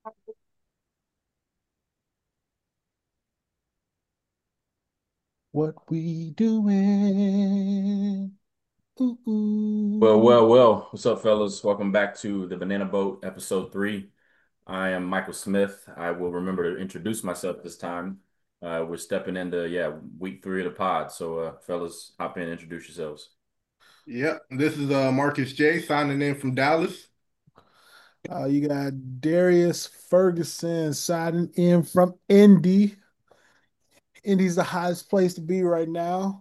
What we doing? Ooh, Well, ooh. well, well. What's up, fellas? Welcome back to the Banana Boat, episode 3. I am Michael Smith. I will remember to introduce myself this time. We're stepping into, week 3 of the pod. So, fellas, hop in, introduce yourselves. Yep, this is Marcus J signing in from Dallas. You got Darius Ferguson signing in from Indy. Indy's the highest place to be right now.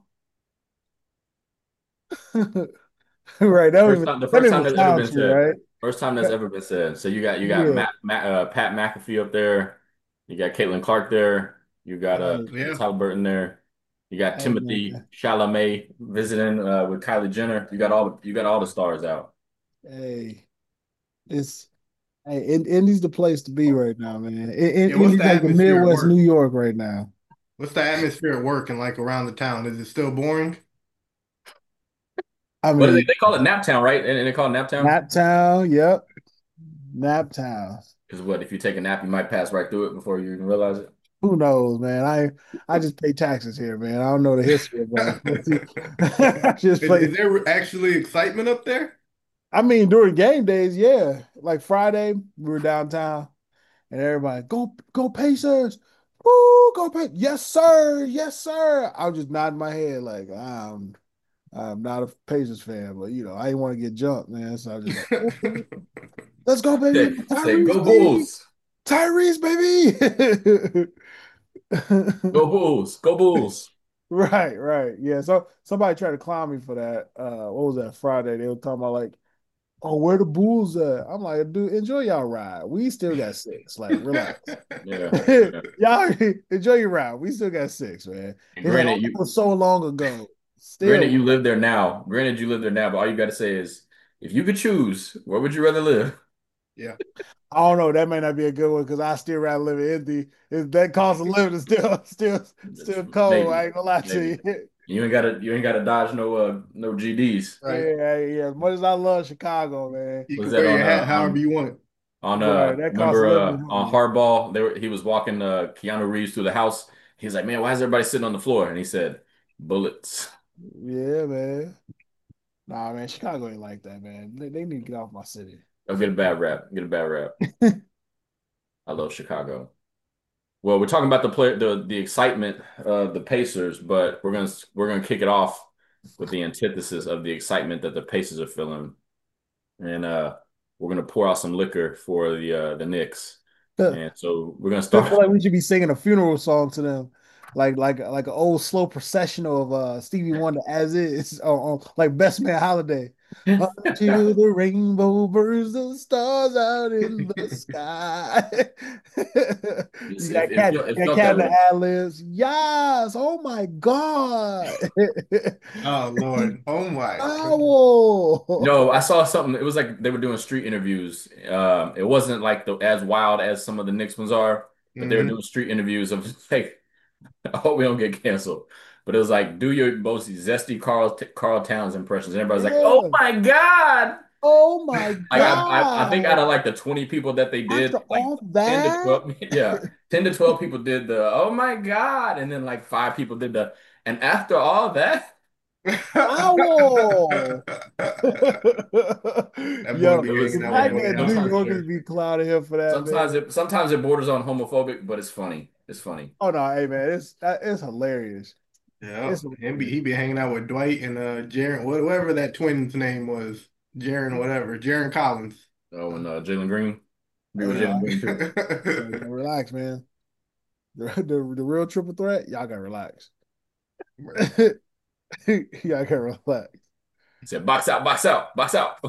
Right. The That first don't time even that's ever sound been true, said. right? First time that's ever been said. So you got Yeah. Pat McAfee up there. You got Caitlin Clark there. You got Hey, Yeah, Halliburton there. You got hey Timothy man. Chalamet visiting with Kylie Jenner. You got all the stars out. Hey. It's Indy's the place to be right now, man. yeah. What's Indy's the like the atmosphere at Midwest New work? York right now. What's the atmosphere at work and like around the town? Is it still boring? I What do they, mean, they call it? Naptown, right? And they call it Naptown? Naptown, yep. Naptown. Because what if you take a nap, you might pass right through it before you even realize it. Who knows, man? I just pay taxes here, man. I don't know the history of is, I just play. is there actually excitement up there? I mean, during game days, yeah. Like Friday, we were downtown, and everybody go Pacers, woo, go Pacers, yes sir, yes sir. I was just nodding my head like I'm not a Pacers fan, but I didn't want to get jumped, man. So I was just like, okay, let's go, baby, Say Tyrese, go baby, Bulls, Tyrese, baby. go Bulls, go Bulls. Right, right. Yeah. So somebody tried to clown me for that. What was that Friday? They were talking about like, oh, where the Bulls at? I'm like, dude, enjoy y'all ride. We still got six. Like, relax. Yeah, yeah. Y'all enjoy your ride. We still got six, man. And He's like, oh, granted, that was so long ago. granted Still, you live there now. Granted you live there now, but all you got to say is, if you could choose, where would you rather live? Yeah. I don't know. That may not be a good one because I still rather live in Indy. That cost of living is still It's cold. I maybe, ain't gonna lie to maybe. you. You ain't gotta dodge no GDs. Right. Yeah, yeah. As much as I love Chicago, man. You Was can that wear your on hat however you want. Right, that cost remember of living is on hard. Hardball he was walking Keanu Reeves through the house. He's like, man, why is everybody sitting on the floor? And he said, bullets. Yeah, man. Nah, man, Chicago ain't like that, man. They need to get off my city. I'll get a bad rap. Get a bad rap. I love Chicago. Well, we're talking about the excitement of the Pacers, but we're gonna kick it off with the antithesis of the excitement that the Pacers are feeling. And we're gonna pour out some liquor for the Knicks. And so we're gonna I feel start. like we should be singing a funeral song to them, like an old slow processional of Stevie Wonder as is, or like Best Man Holiday. Until the rainbow burns the stars out in the sky. It's, You it, got it, cat, felt, it you got felt cat that in the way. ad libs. Yes. Oh my God. Oh Lord. Oh my. No, I Owl. saw something. It was like they were doing street interviews. It wasn't like the as wild as some of the Knicks ones are, but they were Hmm. doing street interviews of like, I hope we don't get canceled. But it was like, do your most zesty Carl Towns impressions. And everybody's like, oh Yeah. my God. Oh my Like I think out God. of like the 20 people that they After did, like all 10 to that, 12, yeah, 10 to 12 people did the oh my God. And then like five people did the and after all that, owl. That boy Yo, be it was hanging the out with fact man, Dwight that New Howard for sometimes Yorkers sure. be clowning him for that, man. sometimes it borders on homophobic, but it's funny. It's funny. Oh no, hey man, it's hilarious. Yeah, It's he hilarious. be hanging out with Dwight and Jaren, whatever that twin's name was, Jaren, whatever, Jaren Collins. Oh, and Jalen Green. Be with Hey, Yeah. Jalen Green too. gotta relax, man. The real triple threat, y'all gotta relax. Y'all gotta relax. He said, box out, box out, box out.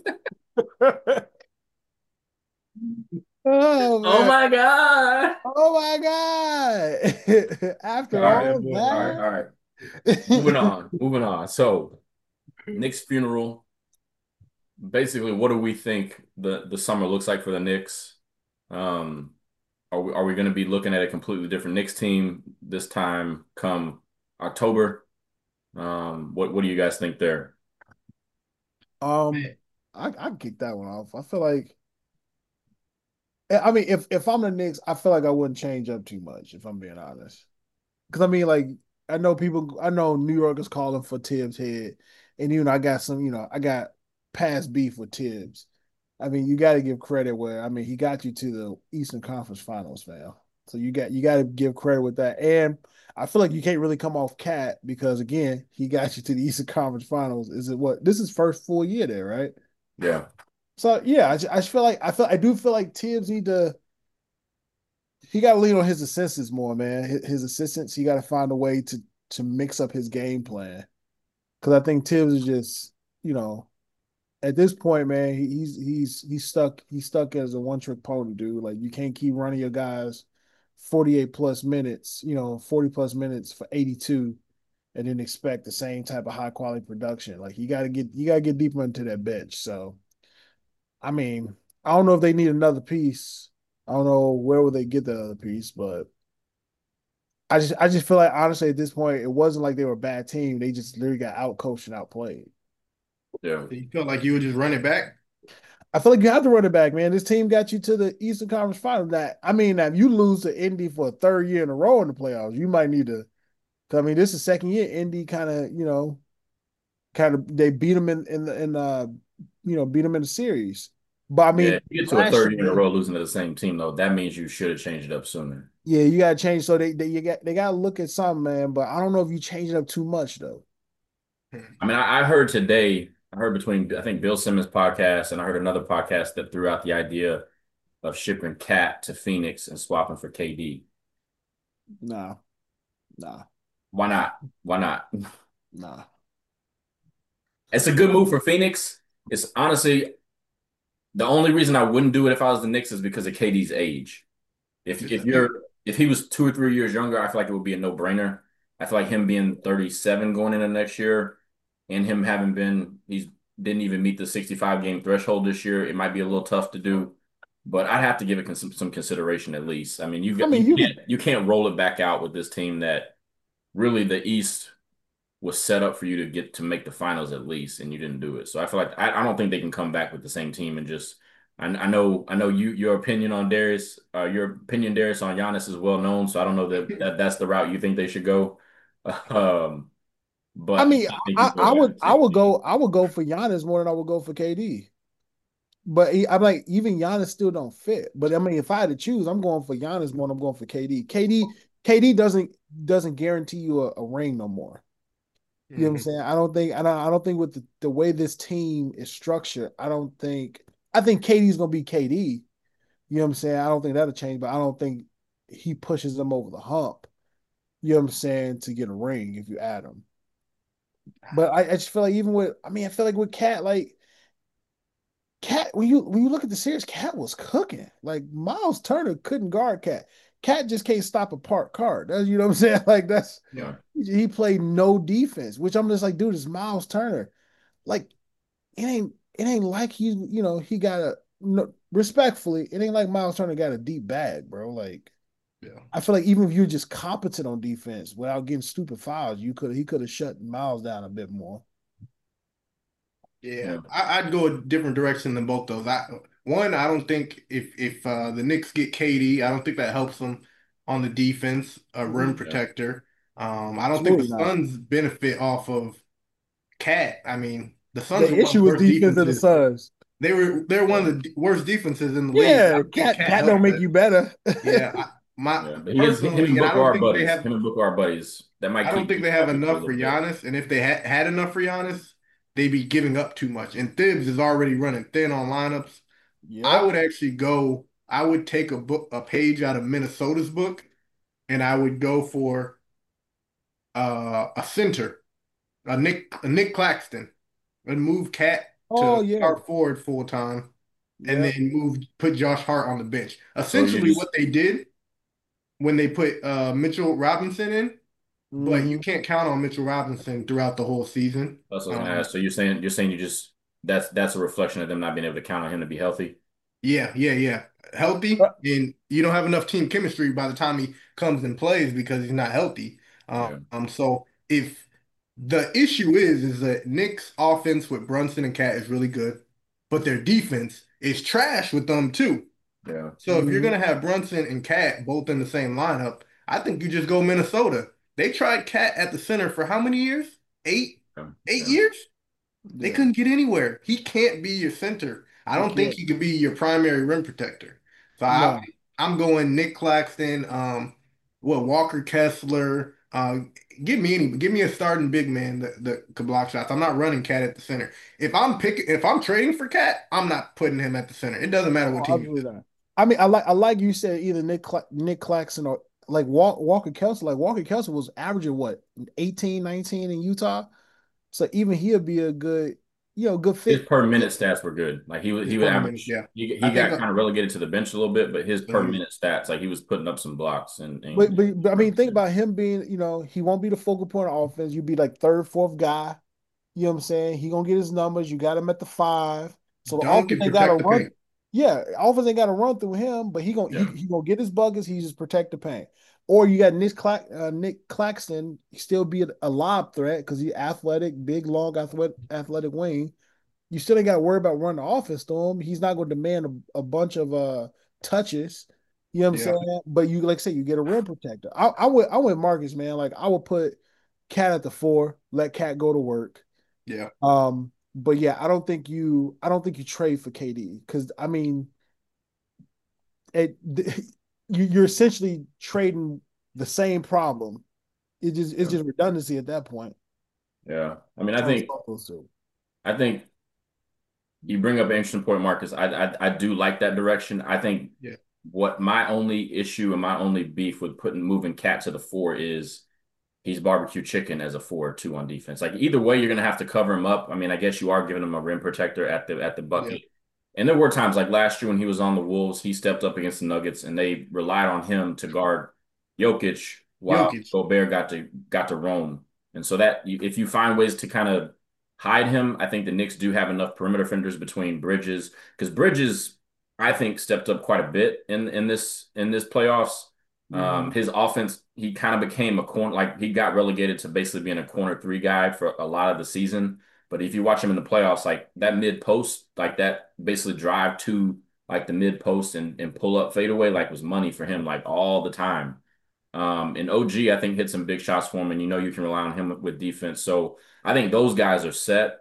Oh Oh man. my God. Oh my God. All After right, all That boy. all right, that. all right. Moving on, moving on. So, Knicks funeral. Basically, what do we think the summer looks like for the Knicks? Um, are we going to be looking at a completely different Knicks team this time come October? What do you guys think there? Um, I can kick that one off. I feel like I mean, if I'm the Knicks, I feel like I wouldn't change up too much, if I'm being honest. Because I mean, like I know New York is calling for Tibbs head, and I got some, I got past beef with Tibbs. I mean, you got to give credit where I mean he got you to the Eastern Conference Finals, fam. So you got to give credit with that, and I feel like you can't really come off Cat because again he got you to the Eastern Conference Finals. Is it what this is first full year there, right? Yeah, So yeah, I just feel like I do feel like Tibbs he got to lean on his assistants more, man. His assistants, he got to find a way to mix up his game plan because I think Tibbs is just, you know, at this point, man, he's stuck as a one trick pony, dude. Like you can't keep running your guys 48 plus minutes, 40 plus minutes for 82 and then expect the same type of high quality production. Like you gotta get deeper into that bench. So I mean, I don't know if they need another piece. I don't know where would they get the other piece, but I just feel like honestly at this point it wasn't like they were a bad team. They just literally got out coached and outplayed. yeah, You felt like you would just run it back? I feel like you have to run it back, man. This team got you to the Eastern Conference Final. That I mean, if you lose to Indy for a third year in a row in the playoffs, you might need to. I mean, this is second year. Indy kind of they beat them beat them in the series. But I yeah. mean, If you get to a last third year in a year, row losing to the same team, though, that means you should have changed it up sooner. yeah, you got to change. So they got to look at something, man. But I don't know if you change it up too much though. I mean, I heard today, I heard between I think Bill Simmons' podcast and I heard another podcast that threw out the idea of shipping Cat to Phoenix and swapping for KD. Nah, nah, Why not? Why not? nah. It's a good move for Phoenix. It's honestly the only reason I wouldn't do it if I was the Knicks is because of KD's age. If Just if a pick. you're if he was 2 or 3 years younger, I feel like it would be a no-brainer. I feel like him being 37 going into next year and him having been he's didn't even meet the 65 game threshold this year, it might be a little tough to do. But I'd have to give it some consideration at least. I mean, I mean, you could. you can't roll it back out with this team that really the East was set up for you to get to make the finals at least, and you didn't do it. So I feel like I don't think they can come back with the same team and just. I know your opinion on Darius, your opinion Darius on Giannis is well known. So I don't know that that's the route you think they should go. Um, I but mean, I think you go back to the I same would team. go for Giannis more than I would go for KD. But I'm like, even Giannis still don't fit. But I mean, if I had to choose, I'm going for Giannis more than I'm going for KD. KD doesn't guarantee you a ring no more. You know what I'm Mhm. saying? I don't think with the way this team is structured, I think KD's gonna be KD. You know what I'm saying? I don't think that'll change, but I don't think he pushes them over the hump. You know what I'm saying, to get a ring if you add him. But I just feel like even with I mean, I feel like with Cat, like Cat, when you look at the series, Cat was cooking. Like Miles Turner couldn't guard Cat. Cat just can't stop a park card. That's, you know what I'm saying? Like that's Yeah. he played no defense, which I'm just like, dude, it's Miles Turner. Like it ain't like he got a no, respectfully, it ain't like Miles Turner got a deep bag, bro. Like Yeah. I feel like even if you're just competent on defense without getting stupid fouls, he could have shut Miles down a bit more. Yeah, Yeah, I'd go a different direction than both those. I don't think if the Knicks get KD, I don't think that helps them on the defense, a rim Mhm. yeah, protector. I don't think the Absolutely not. Suns benefit off of Cat. I mean, the Suns The are one of issue the was worst defense of the defenses. Suns. They're one yeah, of the worst defenses in the league. I Yeah, don't think Cat cat don't helped make that. you better. Yeah, my yeah. But he is him personally, and and I Booker don't are think they buddies. have. Him and Booker are buddies. That might I don't keep think Booker they have happy for a enough for little bit. Giannis, and if they had enough for Giannis, they'd be giving up too much. And Thibs is already running thin on lineups. I Yep. would actually go. I would take a page out of Minnesota's book, and I would go for a center, a Nick Claxton, and move Cat Oh to yeah. start forward full time, and Yep. then put Josh Hart on the bench. So you Essentially, just what they did when they put Mitchell Robinson in, but you Hmm. can't count on Mitchell Robinson throughout the whole season. that's what I was gonna ask. So you're saying you just that's a reflection of them not being able to count on him to be healthy. Yeah. Healthy, and you don't have enough team chemistry by the time he comes and plays because he's not healthy. Yeah, So if the issue is that Knicks offense with Brunson and Cat is really good, but their defense is trash with them too. Yeah. So if you're Mhm. gonna have Brunson and Cat both in the same lineup, I think you just go Minnesota. They tried Cat at the center for how many years? Eight, Yeah. 8 years? They Yeah, couldn't get anywhere. He can't be your center. I he don't think can't. he could be your primary rim protector. So No, I'm going Nick Claxton, Walker Kessler. Give me a starting big man that could block shots. I'm not running Cat at the center. If I'm trading for Cat, I'm not putting him at the center. It doesn't matter what oh, team he's absolutely not. I mean, I like you said either Nick Claxton or like Walker Kessler. Like Walker Kessler was averaging what 18, 19 in Utah. So even he'll be a good, good His fit. per minute stats were good. Like his he would per minute. average. Yeah, He I think got kind of relegated to the bench a little bit, but his per mhm. minute stats, like he was putting up some blocks But I mean, think about him being, he won't be the focal point of offense. You'd be like third, fourth guy. You know what I'm saying? He gonna get his numbers. You got him at the five. So the Dunk offense and ain't got to protect the run. paint. Yeah, offense ain't got to run through him, but Yeah, he gonna get his buckets. He just protect the paint. Or you got Nick Claxton still be a lob threat because he's athletic, big, long, athletic wing. You still ain't got to worry about running the offense to him. He's not going to demand a bunch of touches. You know what I'm yeah, saying? But you like I say, you get a rim protector. I would Marcus, man. Like I would put Cat at the four, let Cat go to work. yeah. But yeah, I don't think you trade for KD because I mean it you're essentially trading the same problem. It's Yeah. just redundancy at that point. Yeah. I mean, Trying to solve those two. I think you bring up an interesting point, Marcus. I do like that direction. I think Yeah. what my only issue and my only beef with putting moving Cat to the four is he's barbecue chicken as a 4 or 2 on defense. Like either way, you're gonna have to cover him up. I mean, I guess you are giving him a rim protector at the Yeah. bucket. And there were times like last year when he was on the Wolves, he stepped up against the Nuggets and they relied on him to guard Jokic while Jokic. Gobert got to roam. And so that if you find ways to kind of hide him, I think the Knicks do have enough perimeter defenders between Bridges because Bridges I think stepped up quite a bit in this playoffs. Mm-hmm. His offense, he kind of became a corner, like he got relegated to basically being a corner three guy for a lot of the season. But if you watch him in the playoffs, like that mid post, like that basically drive to like the mid post and pull up fadeaway, like was money for him, like all the time. And OG, I think, hit some big shots for him, and you know you can rely on him with defense. So I think those guys are set.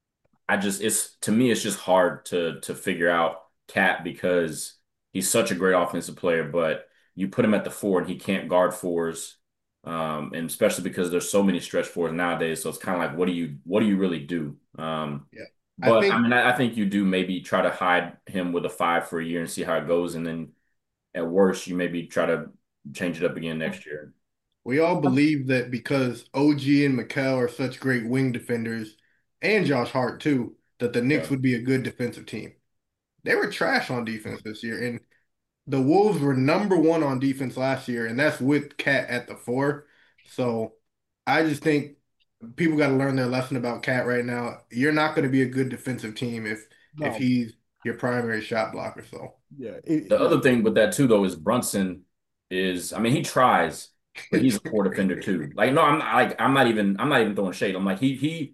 It's to me, it's just hard to figure out Cat because he's such a great offensive player, but you put him at the four and he can't guard fours. And especially because there's so many stretch fours nowadays. So it's kind of like, what do you really do? Yeah. I But I think mean, I think you do maybe try to hide him with a five for a year and see how it goes. And then at worst, you maybe try to change it up again next year. we all believe that because OG and Mikal are such great wing defenders, and Josh Hart too, that the Yeah. Knicks would be a good defensive team. They were trash on defense this year, and the Wolves were number one on defense last year, and that's with Cat at the four. So I just think people got to learn their lesson about Cat right now. You're not going to be a good defensive team if No, he's your primary shot blocker. So yeah, The yeah. other thing with that too, though, is Brunson I mean, he tries, but he's a poor defender too. Like, no, I'm not even throwing shade. I'm like,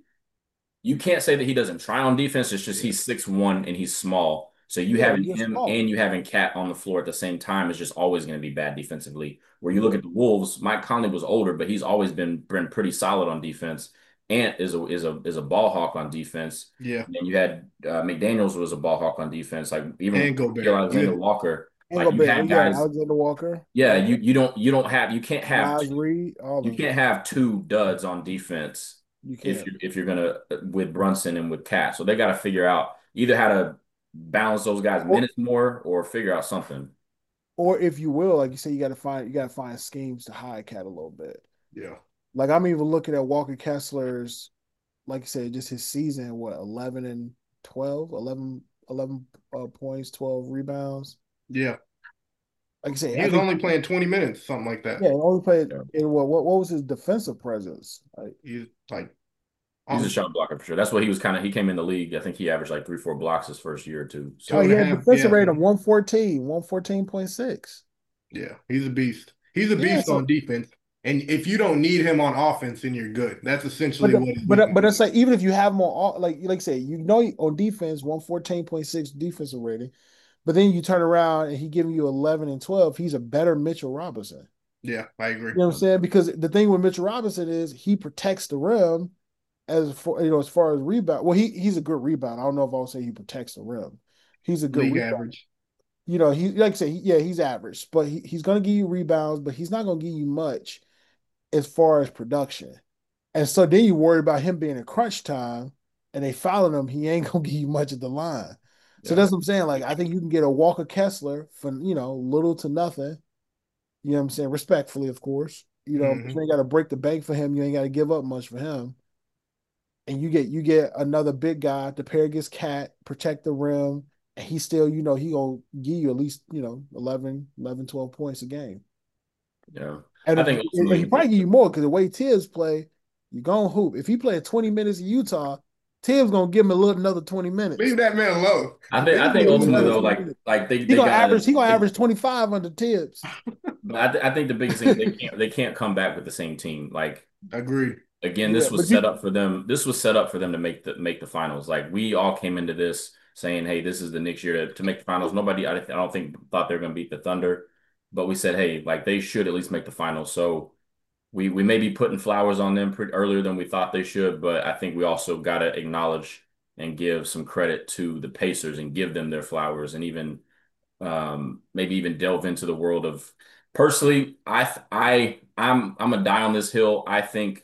you can't say that he doesn't try on defense. It's just yeah, he's 6'1" and he's small. So you Yeah, having you're him small. and you having Cat on the floor at the same time is just always going to be bad defensively. Where you look Yeah. at the Wolves, Mike Conley was older, but he's always been pretty solid on defense. Ant is a ball hawk on defense. yeah, And then you had McDaniels was a ball hawk on defense. Like even and Alexander Gobert. Walker, Ain't like gonna you be, had yeah, guys. Alexander Walker. Yeah, Yep. you can't have Miles Reed, all you them. can't have two duds on defense You if can't. you're gonna with Brunson and with Cat. So they got to figure out either how to balance those guys' Or minutes more or figure out something. or if you will, like you say, you gotta find schemes to hide Cat a little bit. Yeah, Like I'm even looking at Walker Kessler's, like you said, just his season, what, 11 and 12, 11 points, 12 rebounds. yeah. Like I say, He I was think, only playing 20 minutes, something like yeah, that. he only played Yeah. in what was his defensive presence? Like, He's like He's a on shot blocker for sure. That's what he was kind of. He came in the league. I think he averaged like 3, 4 blocks his first year or two. two oh, and he a had a half. defensive Yeah, rate of 114, 114.6. yeah. He's a beast. He's a Yeah, beast on so defense. And if you don't need him on offense, then you're good. That's but essentially what his weakness but it's is. like even if you have more like I say, on defense, 114.6 defensive rating. But then you turn around and he giving you 11 and 12. He's a better Mitchell Robinson. Yeah, I agree. You know what I'm saying? Because the thing with Mitchell Robinson is he protects the rim as for as far as rebound. Well, he's a good rebound. I don't know if I'll say he protects the rim. He's a good League rebound. average. He like I say, yeah, he's average, but he's gonna give you rebounds, but he's not gonna give you much as far as production. And so then you worry about him being in crunch time and they fouling him, he ain't gonna give you much at the line. So Yeah. that's what I'm saying. Like I think you can get a Walker Kessler for little to nothing. You know what I'm saying? Respectfully, of course. But you Hmm. ain't got to break the bank for him. You ain't got to give up much for him. And you get another big guy to pair against Cat, protect the rim, and he still, he gonna give you at least, 11, 12 points a game. Yeah. And I think he ultimately, probably give you more because the way Tibbs play, you gonna hoop. If he play 20 minutes in Utah, Tibbs gonna give him another 20 minutes. Leave that man alone. I Leave him think Give him ultimately another though, 20 alone. minutes. like He they gonna gotta. average, he gonna average 25 under Tibbs. But I think the biggest thing is they can't come back with the same team. Like Agreed. again, Yeah, this was but set up for them. This was set up for them to make the finals. Like we all came into this saying, "Hey, this is the next year to make the finals." Nobody, I don't think, thought they were going to beat the Thunder, but we said, "Hey, like they should at least make the finals." So we may be putting flowers on them pretty earlier than we thought they should, but I think we also got to acknowledge and give some credit to the Pacers and give them their flowers and even maybe even delve into the world of. Personally, I'm a die on this hill. I think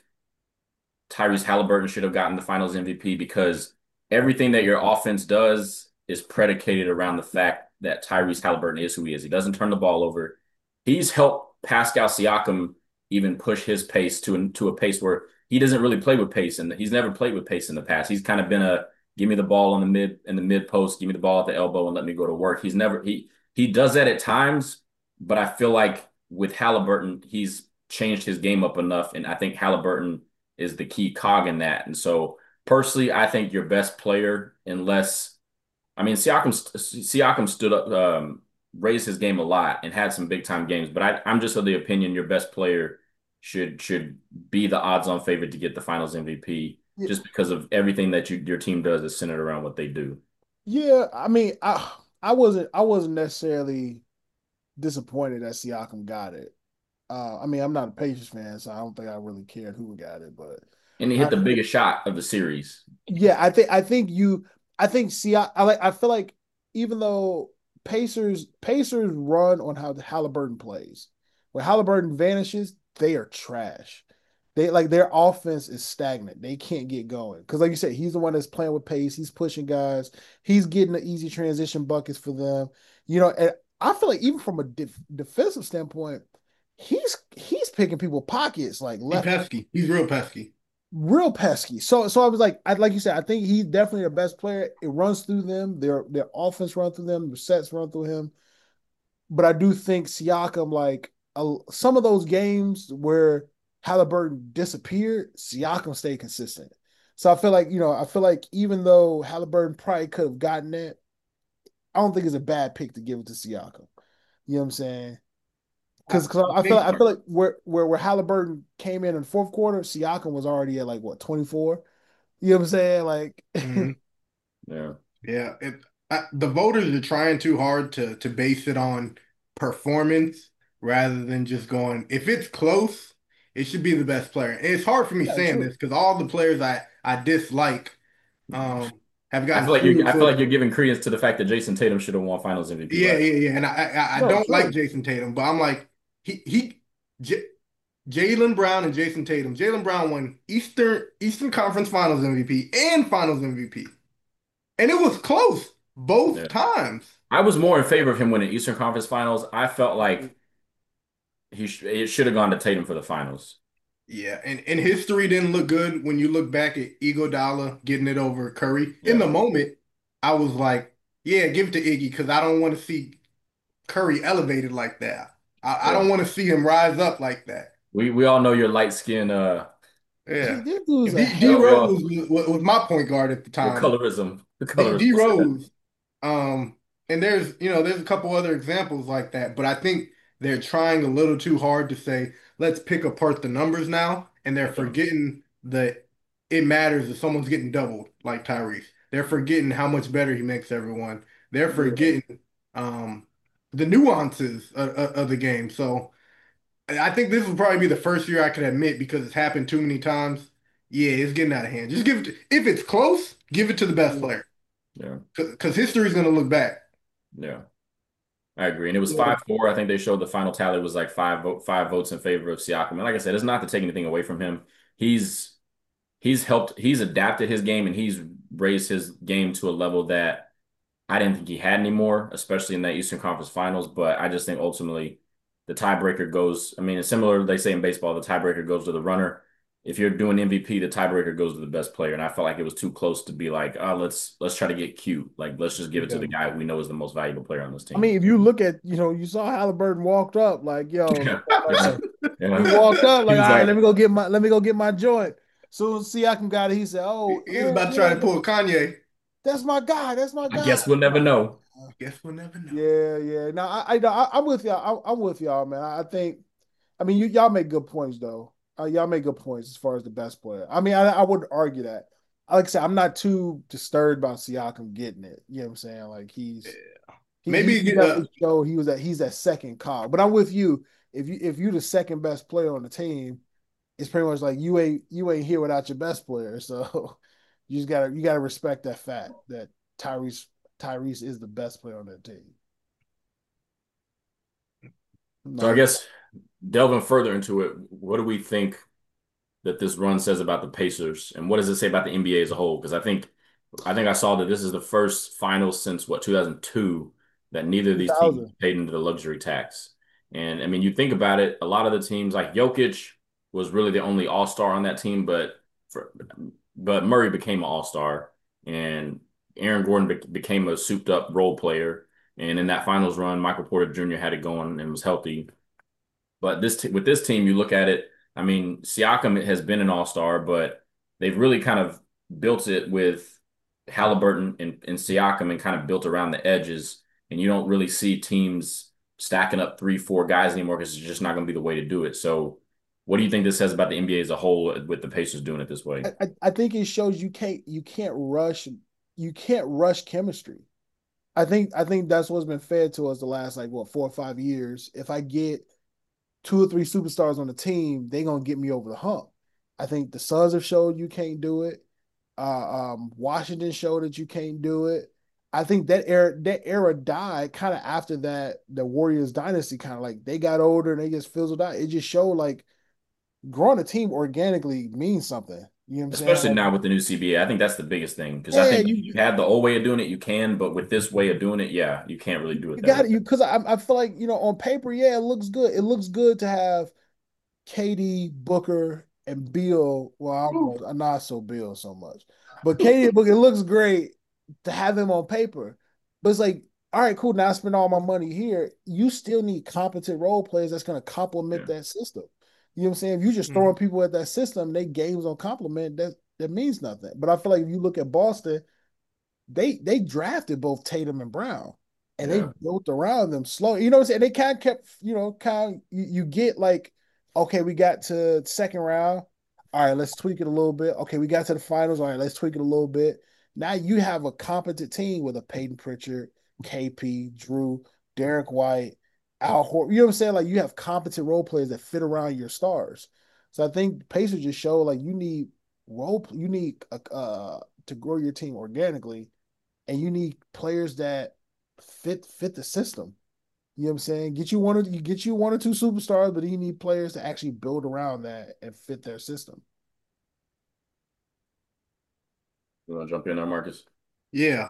Tyrese Halliburton should have gotten the Finals MVP because everything that your offense does is predicated around the fact that Tyrese Halliburton is who he is. He doesn't turn the ball over. He's helped Pascal Siakam even push his pace to a pace where he doesn't really play with pace, and he's never played with pace in the past. He's kind of been a give me the ball on the mid post, give me the ball at the elbow, and let me go to work. He does that at times, but I feel like with Halliburton, he's changed his game up enough, and I think Halliburton is the key cog in that. And so personally, I think your best player, unless I mean Siakam stood up, raised his game a lot and had some big time games. But I'm just of the opinion your best player should be the odds on favorite to get the Finals MVP yeah, just because of everything that your team does is centered around what they do. yeah, I mean, I wasn't necessarily disappointed that Siakam got it. I mean, I'm not a Pacers fan, so I don't think I really cared who got it. But And he hit I, the biggest shot of the series. yeah, I think I feel like even though Pacers run on how Halliburton plays, when Halliburton vanishes, they are trash. They like their offense is stagnant. They can't get going because, like you said, he's the one that's playing with pace. He's pushing guys. He's getting the easy transition buckets for them. And I feel like even from a defensive standpoint, he's picking people pockets like He left pesky. He's real pesky. real pesky. So I was like you said, I think he's definitely the best player. It runs through them. Their offense run through them. Their sets run through him. But I do think Siakam, like some of those games where Halliburton disappeared, Siakam stayed consistent. So I feel like even though Halliburton probably could have gotten that, I don't think it's a bad pick to give it to Siakam. You know what I'm saying? I, Because I I feel think like I feel like where Halliburton came in the fourth quarter, Siakam was already at like what 24. You know what I'm saying? Like, mhm. Yeah. Yeah, the voters are trying too hard to base it on performance rather than just going, if it's close, it should be the best player. And it's hard for me yeah, saying this true. because all the players I dislike have I gotten feel like you sued I feel like for. you're giving credence to the fact that Jason Tatum should have won Finals MVP Yeah, last yeah, year. yeah. And I No, don't like true. Jason Tatum, but I'm like he J Jalen Brown and Jason Tatum. Jalen Brown won Eastern Conference Finals MVP and Finals MVP, and it was close both Yeah. times. I was more in favor of him winning Eastern Conference Finals. I felt like it should have gone to Tatum for the finals. Yeah, and history didn't look good when you look back at Iguodala getting it over Curry. In the Yeah. moment, I was like, yeah, give it to Iggy because I don't want to see Curry elevated like that. I Yeah. don't want to see him rise up like that. We all know your light skin Yeah. This dude's If a D we hater. Rose all was my point guard at the your time. colorism. The D colorism. Rose, um, and there's a couple other examples like that, but I think they're trying a little too hard to say, let's pick apart the numbers now, and they're Yeah. forgetting that it matters if someone's getting doubled like Tyrese. They're forgetting how much better he makes everyone. They're Yeah. forgetting. um, the nuances of the game. So I think this will probably be the first year I can admit because it's happened too many times. Yeah, it's getting out of hand. Just give it if it's close, give it to the best Yeah. player Yeah, because history's going to look back. yeah, I agree. And it was Yeah. 5-4. I think they showed the final tally was like five votes in favor of Siakam. And like I said, it's not to take anything away from him. He's he's adapted his game and he's raised his game to a level that I didn't think he had anymore, especially in that Eastern Conference Finals. But I just think ultimately the tiebreaker goes. I mean, it's similar. They say in baseball, the tiebreaker goes to the runner. If you're doing MVP, the tiebreaker goes to the best player. And I felt like it was too close to be like, oh, let's try to get cute. Like, let's just give it to the Yeah. guy we know is the most valuable player on this I team. mean, if you look at, you saw Halliburton walked up like, yo, Yeah, come on, yeah, like, he yeah. walked up He like, all was right, like, let me go get my joint. So Siakam got it. He said, "Oh, He was Aaron about to try to Gordon, pull Kanye. that's my guy. That's my I guy." guess we'll never know. Guess we'll never know. Yeah, yeah. Now I'm with y'all. I'm with y'all, man. I think. I mean, y'all make good points though. Y'all make good points as far as the best player. I mean, I wouldn't argue that. Like I said, I'm not too disturbed about Siakam getting it. You know what I'm saying? Like he Maybe definitely showed he's that second cog. But I'm with you. If you the second best player on the team, it's pretty much like you ain't here without your best player. So you gotta respect that fact that Tyrese Tyrese is the best player on that team. So I No, guess delving further into it, what do we think that this run says about the Pacers, and what does it say about the NBA as a whole? Because I think I saw that this is the first finals since what 2002 that neither of these teams 2000. paid into the luxury tax. And I mean, you think about it, a lot of the teams like Jokic was really the only All-Star on that team, for, but Murray became an All-Star, and Aaron Gordon became a souped-up role player. And in that finals run, Michael Porter Jr. had it going and was healthy. But with this team, you look at it. I mean, Siakam has been an all-star, but they've really kind of built it with Halliburton and Siakam and kind of built around the edges. And you don't really see teams stacking up 3, 4 guys anymore because it's just not going to be the way to do it. So, what do you think this says about the NBA as a whole with the Pacers doing it this way? I think it shows you can't rush chemistry. I think that's what's been fed to us the last like what 4 or 5 years. If I get two or three superstars on the team, they gonna get me over the hump. I think the Suns have showed you can't do it. Washington showed that you can't do it. I think that era died kind of after that. The Warriors dynasty kind of like they got older and they just fizzled out. It just showed like growing a team organically means something. You know what I'm saying? Especially Like, now with the new CBA, I think that's the biggest thing because I yeah, think if you you had the old way of doing it, you can, but with this way of doing it, yeah, you can't really do it you that way. got it. You because I feel like on paper, yeah, it looks good. It looks good to have KD, Booker, and Bill. Well, I'm not so Bill so much, but KD and Booker, it looks great to have them on paper. But it's like, all right, cool. Now I spend all my money here. You still need competent role players that's going to complement Yeah. that system. You know what I'm saying? If you just throwing people at that system, they games on complement, that means nothing. But I feel like if you look at Boston, they drafted both Tatum and Brown, and they Yeah. built around them slow. You know what I'm saying? They kind of kept, you get like, okay, we got to second round. All right, let's tweak it a little bit. Okay, we got to the finals. All right, let's tweak it a little bit. Now you have a competent team with a Peyton Pritchard, KP, Drew, Derek White, Al Horford. You know what I'm saying? Like you have competent role players that fit around your stars. So I think Pacers just show like you need to grow your team organically and you need players that fit the system. You know what I'm saying? Get you one or two superstars, but you need players to actually build around that and fit their system. You want to jump in there, Marcus? Yeah.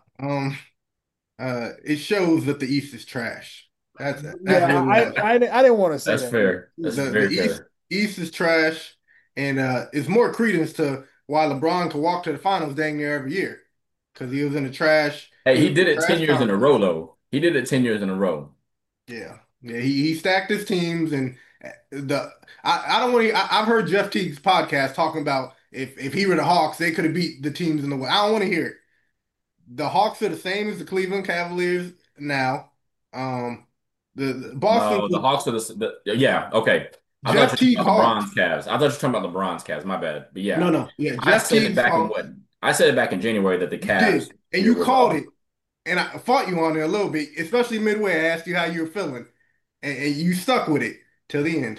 It shows that the East is trash. That's Yeah, really I what I, I didn't want to say That's that. fair. That's the very East fair. East is trash, and it's more credence to why LeBron could walk to the finals dang near every year because Hey, he he was in did a it 10 trash years in a row, conference. though. He did it 10 years in a row. Yeah. He stacked his teams and the I don't want to. I've heard Jeff Teague's podcast talking about if he were the Hawks, they could have beat the teams in the West. I don't want to hear it. The Hawks are the same as the Cleveland Cavaliers now. Um, the Boston, No, the Hawks are yeah, okay. I thought Jeff you were Teague talking about the Hawks. Bronze Cavs. I thought you were talking about the Bronze Cavs. My bad. But No, yeah, no, yeah, I Jeff said it Teague's back in Hawks. what? I said it back in January that the You did, Cavs and year you was called it. off. and I fought you on it a little bit, especially midway. I asked you how you were feeling, and you stuck with it till the end.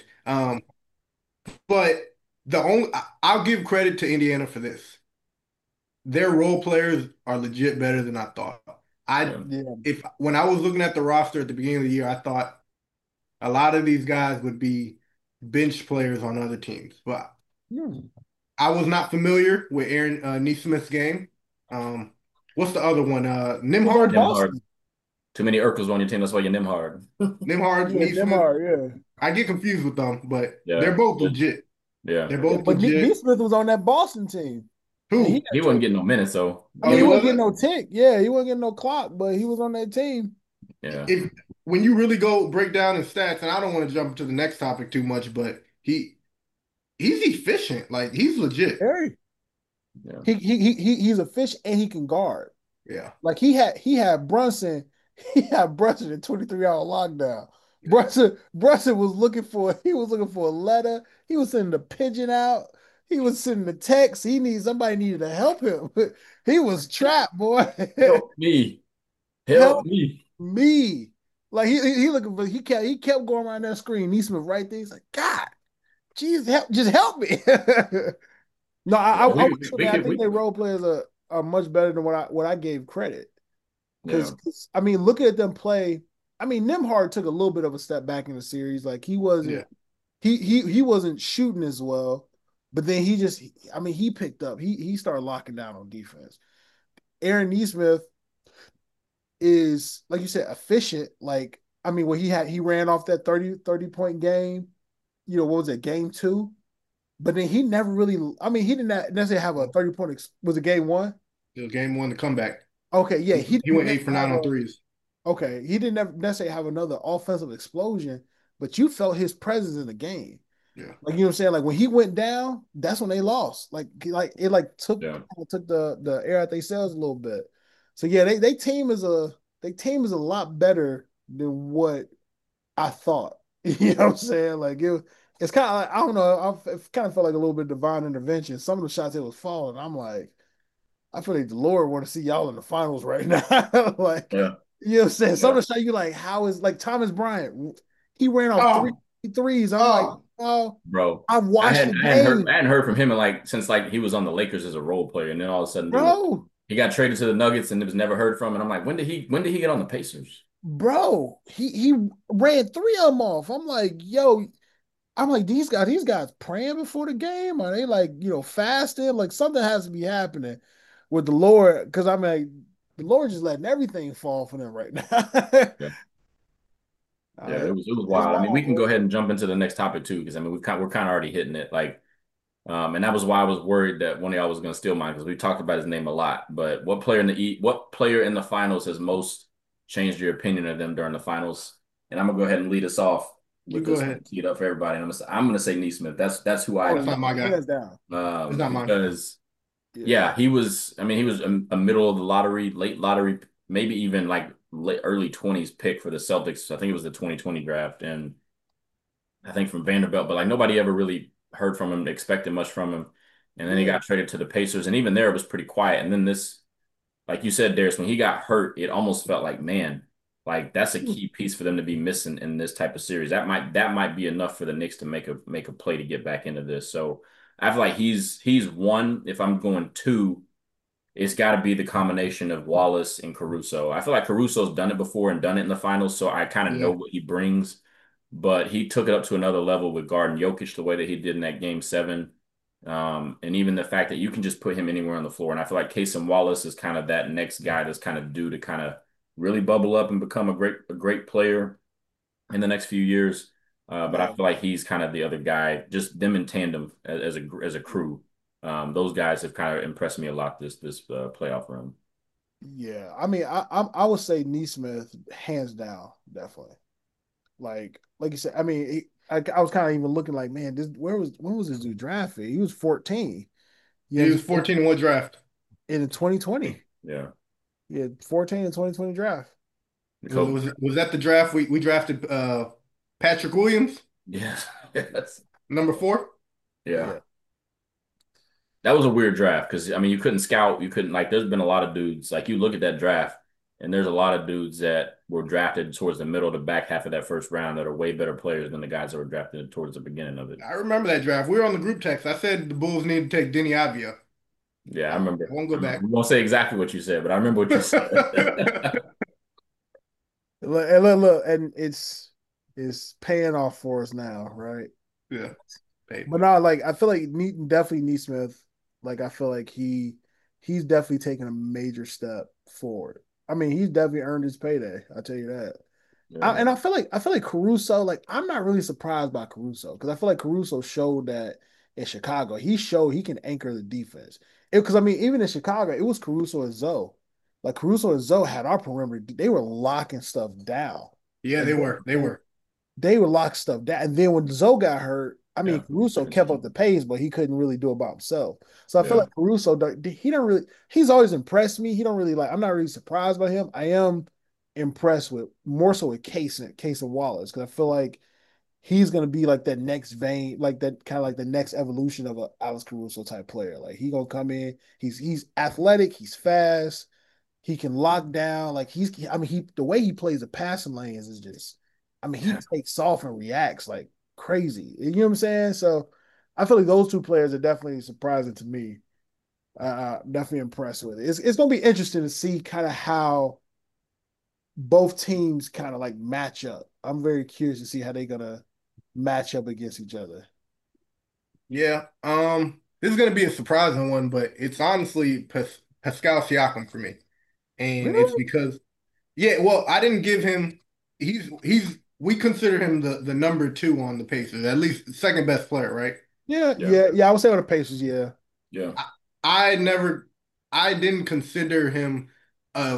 But I'll give credit to Indiana for this. Their role players are legit better than I thought. I Yeah. Yeah. if when I was looking at the roster at the beginning of the year, I thought a lot of these guys would be bench players on other teams, but Hmm. I was not familiar with Aaron Neesmith's game. Um, what's the other one? He was on Nimhard, Nimhard. Boston. Too many Urkels on your team. That's why you're Nimhard. Nimhard, Yeah, Neesmith. Demar, yeah. I get confused with them, but they're Yeah. both legit. Yeah. They're Yeah, both but legit. Neesmith was on that Boston team. And he Who? He got wasn't traded. getting no minutes, so I Oh, mean, he he yeah. wasn't getting wasn't. no tick. Yeah, he wasn't getting no clock, but he was on that team. Yeah. If when you really go break down his stats, and I don't want to jump to the next topic too much, but he's efficient. Like he's legit. Very. Yeah. He's a fish and he can guard. Yeah. Like he had Brunson, he had Brunson in 23-hour lockdown. Brunson was looking for a letter. He was sending the pigeon out. He was sending the text. Somebody needed to help him. He was trapped, boy. Help me. Help Help me. me. Like he looking for he kept going around that screen. Neesmith right there. He's like, God, Jesus, just help me. No, I, Yeah, I will say, man, I think we their role players are much better than what I gave credit. yeah. Because I mean, looking at them play, I mean, Nimhard took a little bit of a step back in the series. Like he Yeah. wasn't he wasn't shooting as well, but then I mean, he picked up. He started locking down on defense. Aaron Neesmith is, like you said, efficient. Like, I mean, when he ran off that 30 point game, what was it, game two? But then he never really, I mean, he didn't necessarily have a 30 point, was it game one? It was game one to come back. Okay, yeah, he He didn't went 8 for necessarily 9 have on a, threes. okay, he didn't necessarily have another offensive explosion, but you felt his presence in the game. Yeah. Like, you know what I'm saying? Like when he went down, that's when they lost. Like it like Yeah. took the air out their sails a little bit. So yeah, they team is a lot better than what I thought. You know what I'm saying? Like it's kind of like, I don't know. It kind of felt like a little bit of divine intervention. Some of the shots it was falling. I'm like, I feel like the Lord want to see y'all in the finals right now. Like, Yeah. you know what I'm saying? Some Yeah. of the shots you like, how is like Thomas Bryant? He ran off three Oh, threes. I'm like, oh, oh, Bro. I've watched the I game, hadn't heard from him in like since like he was on the Lakers as a role player, and then all of a sudden, dude, bro. he got traded to the Nuggets and it was never heard from. And I'm like, when did he get on the Pacers? Bro, he ran three of them off. I'm like, yo, I'm like, these guys praying before the game? Are they like, fasting? Like something has to be happening with the Lord. Cause I'm like, the Lord just letting everything fall for them right now. Yeah. Yeah, Uh, it was it's wild. I mean, we wild, can go bro. ahead and jump into the next topic too, because I mean we're kind of already hitting it. Like and that was why I was worried that one of y'all was going to steal mine because we talked about his name a lot. But what player in the finals has most changed your opinion of them during the finals? And I'm gonna go ahead and lead us off you with go this one, ahead. tee it up for everybody. And I'm gonna say Neesmith. That's who I Oh That's yeah, not my guy. hands down. It's not mine. because Yeah. yeah, he was. I mean, he was a middle of the lottery, late lottery, maybe even like early 20s pick for the Celtics. I think it was the 2020 draft, and I think from Vanderbilt, but like nobody ever really heard from him, expected much from him. And then he Yeah. got traded to the Pacers, and even there it was pretty quiet. And then this, like you said, Darius, when he got hurt, it almost felt like, man, like that's a key piece for them to be missing in this type of series. That might be enough for the Knicks to make a play to get back into this. So I feel like he's one. If I'm going two, it's got to be the combination of Wallace and Caruso. I feel like Caruso's done it before and done it in the finals, so I kind of know Yeah. what he brings. But he took it up to another level with guarding Jokic the way that he did in that game seven. And even the fact that you can just put him anywhere on the floor. And I feel like Casey Wallace is kind of that next guy that's kind of due to kind of really bubble up and become a great player in the next few years. But I Yeah. feel like he's kind of the other guy, just them in tandem as a crew. Those guys have kind of impressed me a lot this playoff run. Yeah. I mean, I would say Neesmith hands down, definitely. Like you said, I mean, I was kind of even looking like, man, when was this dude drafted? He was 14. He Yeah, was 14 in what draft? in the 2020. Yeah, Yeah, 14 in 2020 draft. Was Kobe. was that the draft we drafted Patrick Williams, Yes, yes, number 4? yeah. Yeah. That was a weird draft because I mean you couldn't scout, you couldn't like. There's been a lot of dudes like you look at that draft. And there's a lot of dudes that were drafted towards the middle to back half of that first round that are way better players than the guys that were drafted towards the beginning of it. I remember that draft. We were on the group text. I said the Bulls need to take Denny Avia. Yeah, I I remember. won't I go remember. back. We won't say exactly what you said, but I remember what you said. And it's paying off for us now, right? Yeah, hey, But no, like I feel like definitely Neesmith, like I feel like he's definitely taken a major step forward. I mean, he's definitely earned his payday. I tell you that. Yeah, And I feel like Caruso, like I'm not really surprised by Caruso because I feel like Caruso showed that in Chicago. He showed he can anchor the defense. Because I mean, even in Chicago, it was Caruso and Zoe. Like Caruso and Zoe had our perimeter. They were locking stuff down. yeah, And they were. They then were. they would lock stuff down. And then when Zoe got hurt, I mean, yeah, Caruso different kept up team. the pace, but he couldn't really do it by himself. So I feel Yeah, like Caruso, he don't really, he's always impressed me. He don't really like, I'm not really surprised by him. I am impressed with more so with Case and Wallace, because I feel like he's gonna be like that next vein, like that kind of like the next evolution of a Alex Caruso type player. Like he gonna come in, he's athletic, he's fast, he can lock down. Like I mean, the way he plays the passing lanes is just, I mean, he yeah. takes off and reacts like crazy. You know what I'm saying? So I feel like those two players are definitely surprising to me. Definitely impressed with it. It's gonna be interesting to see kind of how both teams kind of like match up. I'm very curious to see how they're gonna match up against each other. Yeah. This is gonna be a surprising one, but it's honestly Pascal Siakam for me, and it's Really? because yeah. Well, I didn't give him. He's we consider him the number two on the Pacers, at least second best player, right? Yeah, Yeah, yeah, yeah. I would say on the Pacers, yeah. yeah. I, I never, I didn't consider him a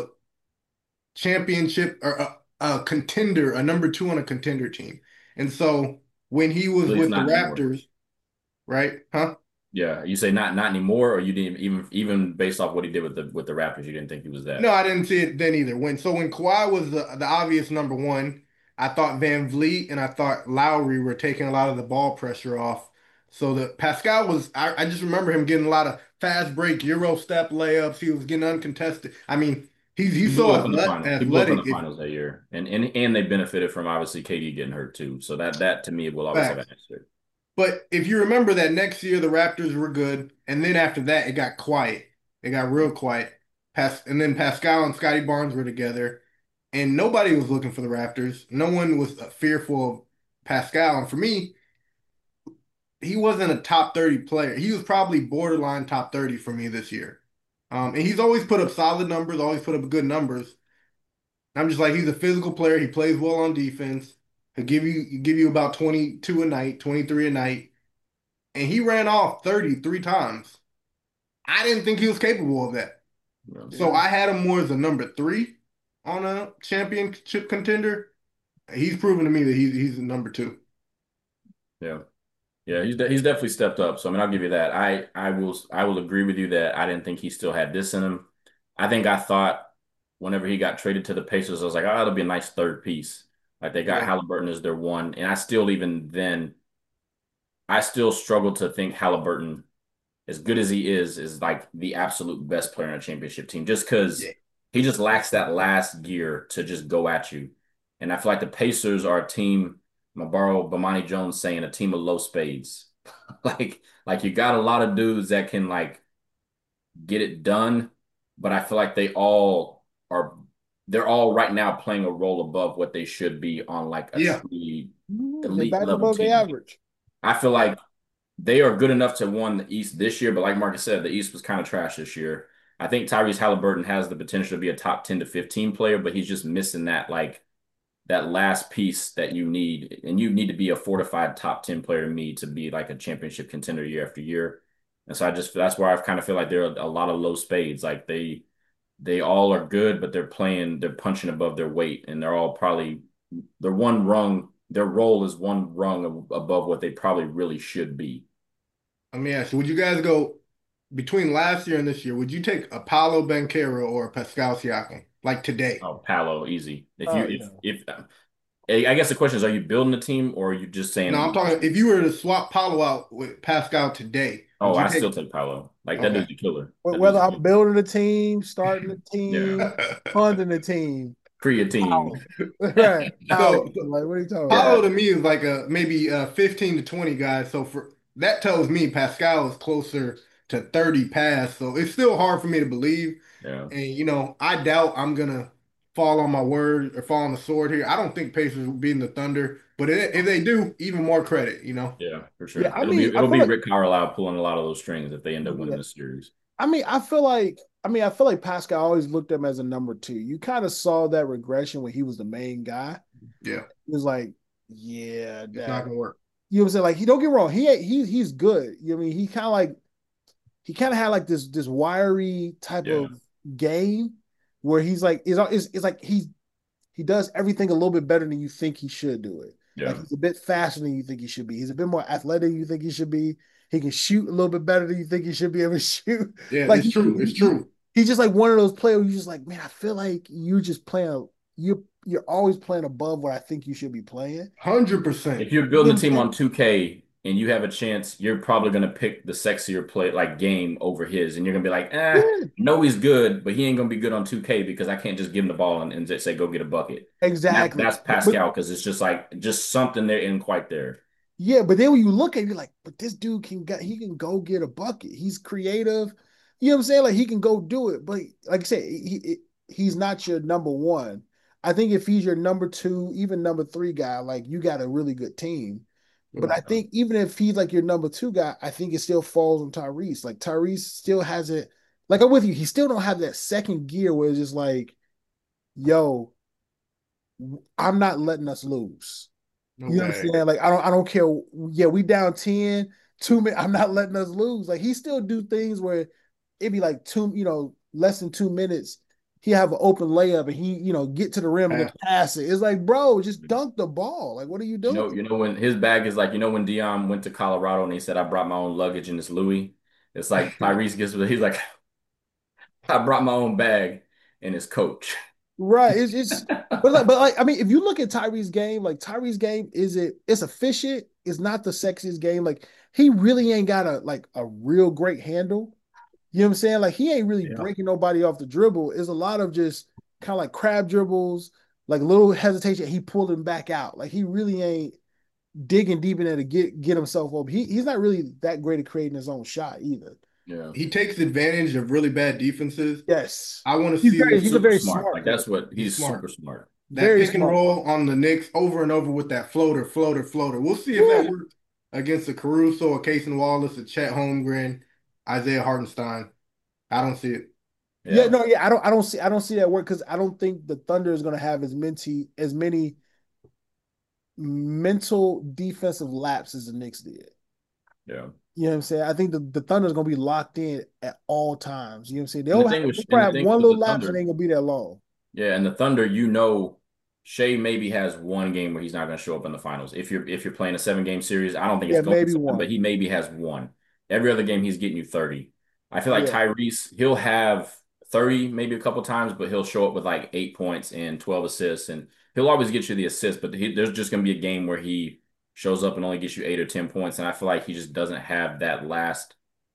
championship or a contender, a number two on a contender team. And so when he At was least with the not anymore. Raptors, right? Huh? Yeah, you say not anymore, or you didn't even based off what he did with the Raptors, you didn't think he was No, that. I didn't see it then either. When Kawhi was the obvious number one, I thought Van Vliet and I thought Lowry were taking a lot of the ball pressure off. So the Pascal was I just remember him getting a lot of fast break Euro step layups. He was getting uncontested. I mean, He he's blew so up in the final. He blew up in athletic. the finals that year, and they benefited from obviously KD getting hurt too. So that to me will always have an Facts. answer. But if you remember that next year the Raptors were good, and then after that it got quiet. It got real quiet. And then Pascal and Scotty Barnes were together, and nobody was looking for the Raptors. No one was fearful of Pascal. And for me, he wasn't a top 30 player. He was probably borderline top 30 for me this year. And he's always put up solid numbers, always put up good numbers. I'm just like he's a physical player. He plays well on defense. He'll give you about 22 a night, 23 a night, and he ran off 33 times. I didn't think he was capable of that. Yeah, So I had him more as a number three on a championship contender. He's proven to me that he's a number two. yeah, yeah. He's definitely stepped up. So I mean, I'll give you that. I will agree with you that I didn't think he still had this in him. I thought whenever he got traded to the Pacers, I was like, oh, that'll be a nice third piece. Like they got Yeah. Halliburton as their one, and I still even then I still struggle to think Halliburton, as good as he is like the absolute best player on a championship team, just Yeah. because he just lacks that last gear to just go at you. And I feel like the Pacers are a team, I'm gonna borrow Bomani Jones saying a team of low spades. like you got a lot of dudes that can like get it done, but I feel like are they're all right now playing a role above what they should be on like a Yeah. truly They elite back level above the team. average. I feel Yeah. like they are good enough to win the East this year, but like Marcus said, the East was kind of trash this year. I think Tyrese Halliburton has the potential to be a top 10 to 15 player, but he's just missing that last piece that you need. And you need to be a fortified top 10 player to me to be like a championship contender year after year. And so that's where I kind of feel like there are a lot of low spades. Like they all are good, but they're punching above their weight, and they're all probably they're one rung. Their role is one rung above what they probably really should be. Let me ask you, would you guys go between last year and this year, would you take a Paolo Banchero or a Pascal Siakam? Like today? Oh, Palo, easy. If you Oh yeah. if I guess the question is, are you building a team or are you just No, I'm saying, talking if you were to swap Paolo out with Pascal today, oh, would you I take still take Paolo. Like that okay. dude's a killer. That dude's Whether a I'm killer. building a team, starting a Yeah. team, funding a team, Creatine. Paolo. Right. So Paolo. Like, what are you talking Yeah. Paolo to me is like a maybe 15 to 20 guys. So for that tells me Pascal is closer to 30 pass. So it's still hard for me to believe. Yeah. And I doubt I'm gonna fall on my word or fall on the sword here. I don't think Pacers will be in the Thunder, but if they do, even more credit. Yeah, for Yeah, sure. I It'll be mean, I it'll feel be like Rick Carlisle pulling a lot of those strings if they end up winning yeah. the series. I feel like Pascal always looked at him as a number two. You kind of saw that regression when he was the main guy. Yeah, It was like, yeah, it's not that gonna work. you know what I'm saying? Like he don't get me wrong, he's good. You know what I mean? He kind of had like this wiry type Yeah. of game where he's like it's like he does everything a little bit better than you think he should do it. Like Yeah. he's a bit faster than you think he should be. He's a bit more athletic than you think he should be. He can shoot a little bit better than you think he should be able to shoot. Yeah, Like it's true. It's true. he's just like one of those players where you're just like, man, I feel like you're just playing you're always playing above what I think you should be playing. 100%. If you're You know building a what I'm team on saying? 2K and you have a chance, you're probably gonna pick the sexier play like game over his, and you're gonna be like, Yeah, no, he's good, but he ain't gonna be good on 2K because I can't just give him the ball and just say go get a bucket. And exactly. that's Pascal because it's just like just something there isn't quite there. Yeah, but then when you look at it, you're like, but this dude he can go get a bucket. He's creative. You know what I'm saying? Like he can go do it. But like I said, he's not your number one. I think if he's your number two, even number three guy, like you got a really good team. But I think even if he's like your number two guy, I think it still falls on Tyrese. Like Tyrese still hasn't, like I'm with you, he still don't have that second gear where it's just like, yo, I'm not letting us lose. No You know what I'm way. saying? Like I don't care. Yeah, we down 10, 2 minutes. I'm not letting us lose. Like he still do things where it'd be like less than 2 minutes. He have an open layup and get to the rim and then Pass. pass it. It's like, bro, just dunk the ball. Like, what are you doing? You know when his bag is like, when Dion went to Colorado and he said, I brought my own luggage and it's Louis. It's like Tyrese gets he's like, I brought my own bag and it's coach. Right. It's but like I mean, if you look at Tyree's game, like Tyree's game it's efficient. It's not the sexiest game. Like he really ain't got a real great handle. You know what I'm saying? Like he ain't really Yeah. breaking nobody off the dribble. It's a lot of just kind of like crab dribbles, like little hesitation. He pulled him back out. Like he really ain't digging deep in there to get himself open. He's not really that great at creating his own shot either. Yeah. He takes advantage of really bad defenses. Yes, I want to he's see very if he's a Super very smart. smart Like player. that's what he's he's super smart. smart. That Very pick and smart. roll on the Knicks over and over with that floater, floater, floater. We'll see if that Yeah. works against a Caruso, a Casey Wallace, a Chet Holmgren, Isaiah Hartenstein. I don't see it. Yeah, Yeah. no, yeah, I don't see that work because I don't think the Thunder is gonna have as many mental defensive laps as the Knicks did. Yeah. You know what I'm saying? I think the Thunder is gonna be locked in at all times. You know what I'm saying? And the They'll probably have one with little the lapse and they Thunder, ain't gonna be that long. yeah, and the Thunder, Shea maybe has one game where he's not going to show up in the finals. If you're playing a 7 game series, I don't think it's Yeah, going to maybe seven, but one. he maybe has one. Every other game he's getting you 30. I feel like Yeah, Tyrese, he'll have 30 maybe a couple times, but he'll show up with like 8 points and 12 assists, and he'll always get you the assist. But there's just going to be a game where he shows up and only gets you 8 or 10 points, and I feel like he just doesn't have that last.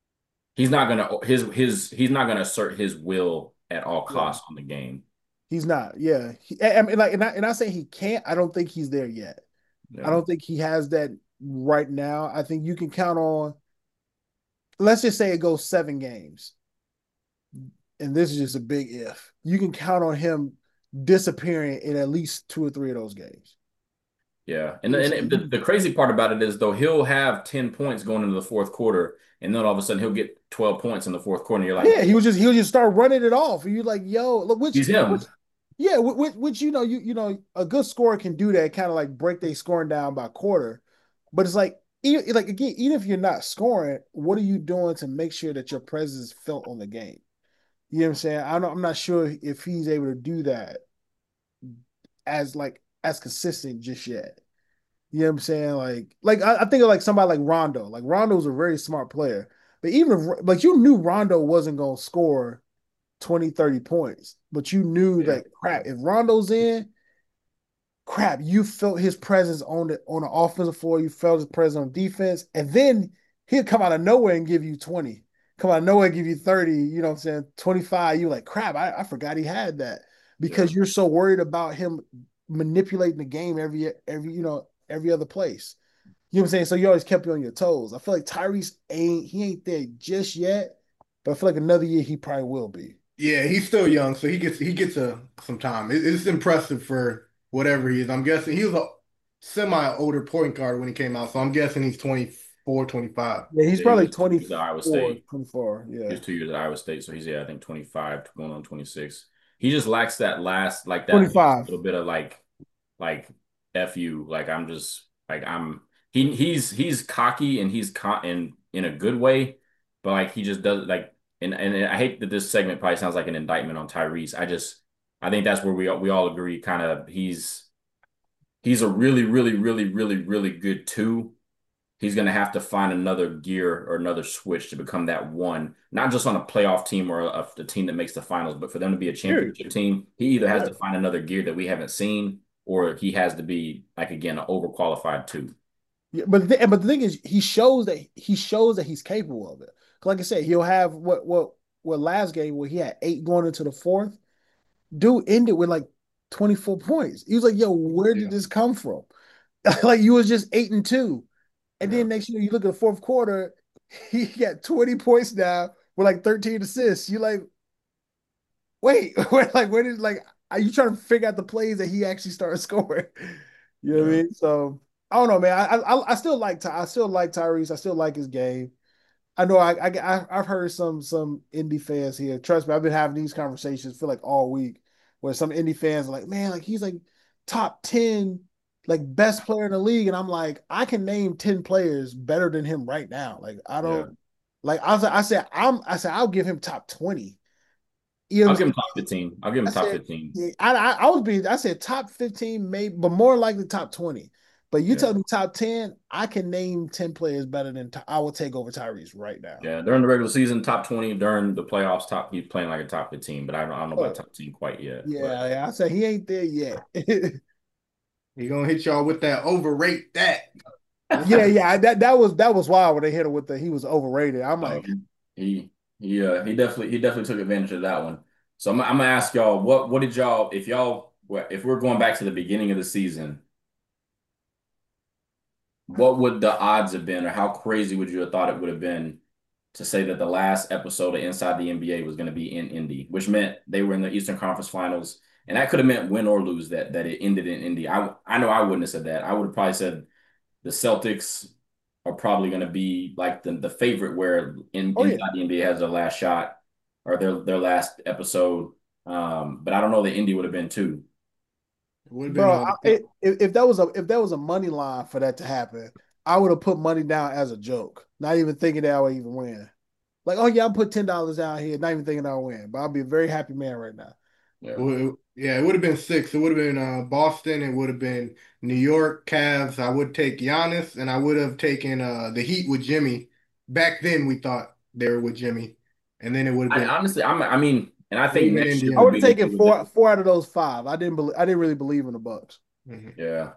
He's not gonna assert his will at all yeah. costs on the game. He's not. Yeah. I mean, like, and I say he can't. I don't think he's there yet. I Yeah. don't think he has that right now. I think you can count on, let's just say it goes 7 games. And this is just a big if. You can count on him disappearing in at least 2 or 3 of those games. Yeah. You And, know what and I'm and saying? the crazy part about it is though he'll have 10 points going into the fourth quarter, and then all of a sudden he'll get 12 points in the fourth quarter. And you're like, Yeah, he'll just start running it off. And you're like, yo, look, he's which him. yeah, which a good scorer can do that, kind of like break their scoring down by quarter. But it's like like again, even if you're not scoring, what are you doing to make sure that your presence is felt on the game? You know what I'm saying? I'm not sure if he's able to do that as consistent just yet. You know what I'm saying? Like I think of like somebody like Rondo. Like Rondo's a very smart player. But even if like you knew Rondo wasn't gonna score 20, 30 points, but you knew Yeah. that crap, if Rondo's in, crap, you felt his presence on the offensive floor, you felt his presence on defense, and then he'll come out of nowhere and give you 20. Come out of nowhere and give you 30, you know what I'm saying? 25. You're like, crap, I forgot he had that. Yeah. Because you're so worried about him manipulating the game every other place. You know what I'm saying? So you always kept you on your toes. I feel like Tyrese ain't there just yet, but I feel like another year he probably will be. Yeah, he's still young, so he gets some time. It's impressive for whatever he is. I'm guessing he was a semi older point guard when he came out, so I'm guessing he's 24, 25. Yeah, he's Yeah, he probably was 2 years at Iowa 24, State. 24. He Yeah. was 2 years at Iowa State, so he's I think 25 going on 26. He just lacks that last 25. little bit of like F you. Like I'm just like he's cocky and in a good way, but like he just does like and I hate that this segment probably sounds like an indictment on Tyrese. I think that's where we all agree kind of he's a really, really, really, really, really good two. He's going to have to find another gear or another switch to become that one, not just on a playoff team or a team that makes the finals, but for them to be a Period. championship team, he either has Yeah. to find another gear that we haven't seen, or he has to be like again an overqualified two. Yeah, but the thing is, he shows that he's capable of it. Like I said, he'll have what last game where he had 8 going into the fourth. Dude ended with like 24 points. He was like, "Yo, where did Yeah, this come from?" Like you was just 8-2, and Yeah. then next year you look at the fourth quarter, he got 20 points now with like 13 assists. You like, wait, where did are you trying to figure out the plays that he actually started scoring? You know what I Yeah. mean? So I don't know, man. I still like Tyrese. I still like his game. I know I've heard some indie fans here. Trust me, I've been having these conversations for like all week where some indie fans are like, man, like he's like top 10, like best player in the league. And I'm like, I can name 10 players better than him right now. Like I Yeah. don't like I said I'll give him top 20. You know I'll what I'm give him saying? top 15. I'll give him I top said, 15. yeah, I said top 15, maybe, but more likely top 20. But you Yeah. tell me top 10, I can name 10 players better than I will take over Tyrese right now. Yeah. During the regular season, top 20. During the playoffs, he's playing like a top 15, but I don't know about Oh, top 10 quite yet. But yeah. I said he ain't there yet. he gonna hit y'all with that overrate that. Yeah. That was wild when they hit him with he was overrated. I'm oh, like, he definitely took advantage of that one. So I'm gonna ask y'all what did y'all if we're going back to the beginning of the season, what would the odds have been, or how crazy would you have thought it would have been to say that the last episode of Inside the NBA was going to be in Indy, which meant they were in the Eastern Conference Finals, and that could have meant win or lose that it ended in Indy. I know I wouldn't have said that. I would have probably said the Celtics are probably going to be like the favorite, where oh yeah, Inside the NBA has their last shot or their last episode. But I don't know that Indy would have been too. It would have been bro. all the If that was a money line for that to happen, I would have put money down as a joke, not even thinking that I would even win. Like, oh yeah, I'm put $10 down here, not even thinking I'll win. But I'll be a very happy man right now. Yeah. Yeah, it would have been six. It would have been Boston. It would have been New York Cavs. I would take Giannis, and I would have taken the Heat with Jimmy. Back then, we thought they were with Jimmy, and then it would have I been honestly, I mean, and I it would think have been next year I would would Indiana. have be the taken year with that. four out of those five. I didn't really believe in the Bucks. Mhm. Yeah.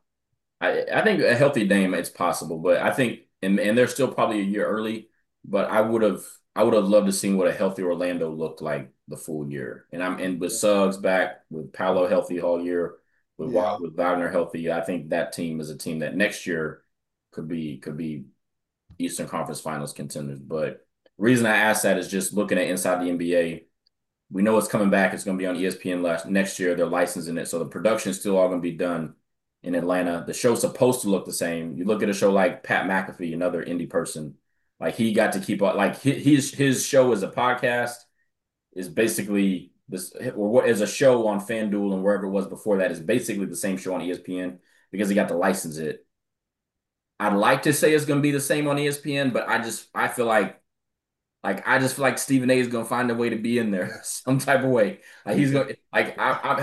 I think a healthy Dame, it's possible, but I think and they're still probably a year early, but I would have loved to see what a healthy Orlando looked like the full year. And I'm in with Suggs back, with Paolo healthy all year, Yeah. with Wagner healthy. I think that team is a team that next year could be Eastern Conference Finals contenders. But the reason I ask that is just looking at inside the NBA. We know it's coming back. It's going to be on ESPN next year. They're licensing it, so the production is still all going to be done in Atlanta. The show's supposed to look the same. You look at a show like Pat McAfee, another indie person, like he got to keep up. Like his show as a podcast is basically this, or what is a show on FanDuel and wherever it was before that is basically the same show on ESPN because he got to license it. I'd like to say it's going to be the same on ESPN, but I just feel like Stephen A is gonna find a way to be in there some type of way. Like he's gonna like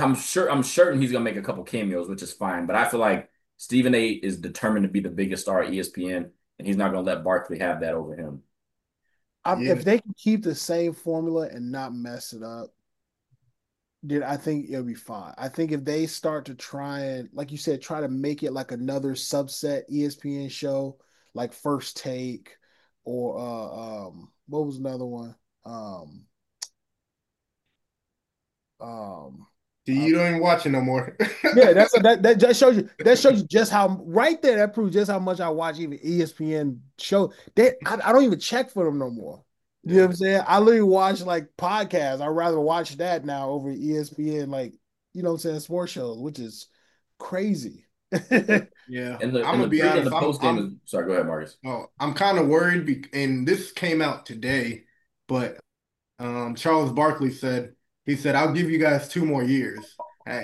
I'm certain he's gonna make a couple cameos, which is fine. But I feel like Stephen A is determined to be the biggest star at ESPN, and he's not gonna let Barkley have that over him. Yeah, If they can keep the same formula and not mess it up, Dude, I think it'll be fine. I think if they start to try and, like you said, try to make it like another subset ESPN show, like First Take, or what was another one? Um, um, See, uh, you don't even watch it no more. yeah, that just shows you just how right there, that proves just how much I watch even ESPN show. I don't even check for them no more. You know what Yeah. I'm saying? I literally watch like podcasts. I'd rather watch that now over ESPN, like, you know what I'm saying, sports shows, which is crazy. Yeah. I'm And the gonna be pre and honest. the post game is sorry. Go ahead, Marcus. I'm kind of worried, and this came out today, but Charles Barkley said he said I'll give you guys 2 more years.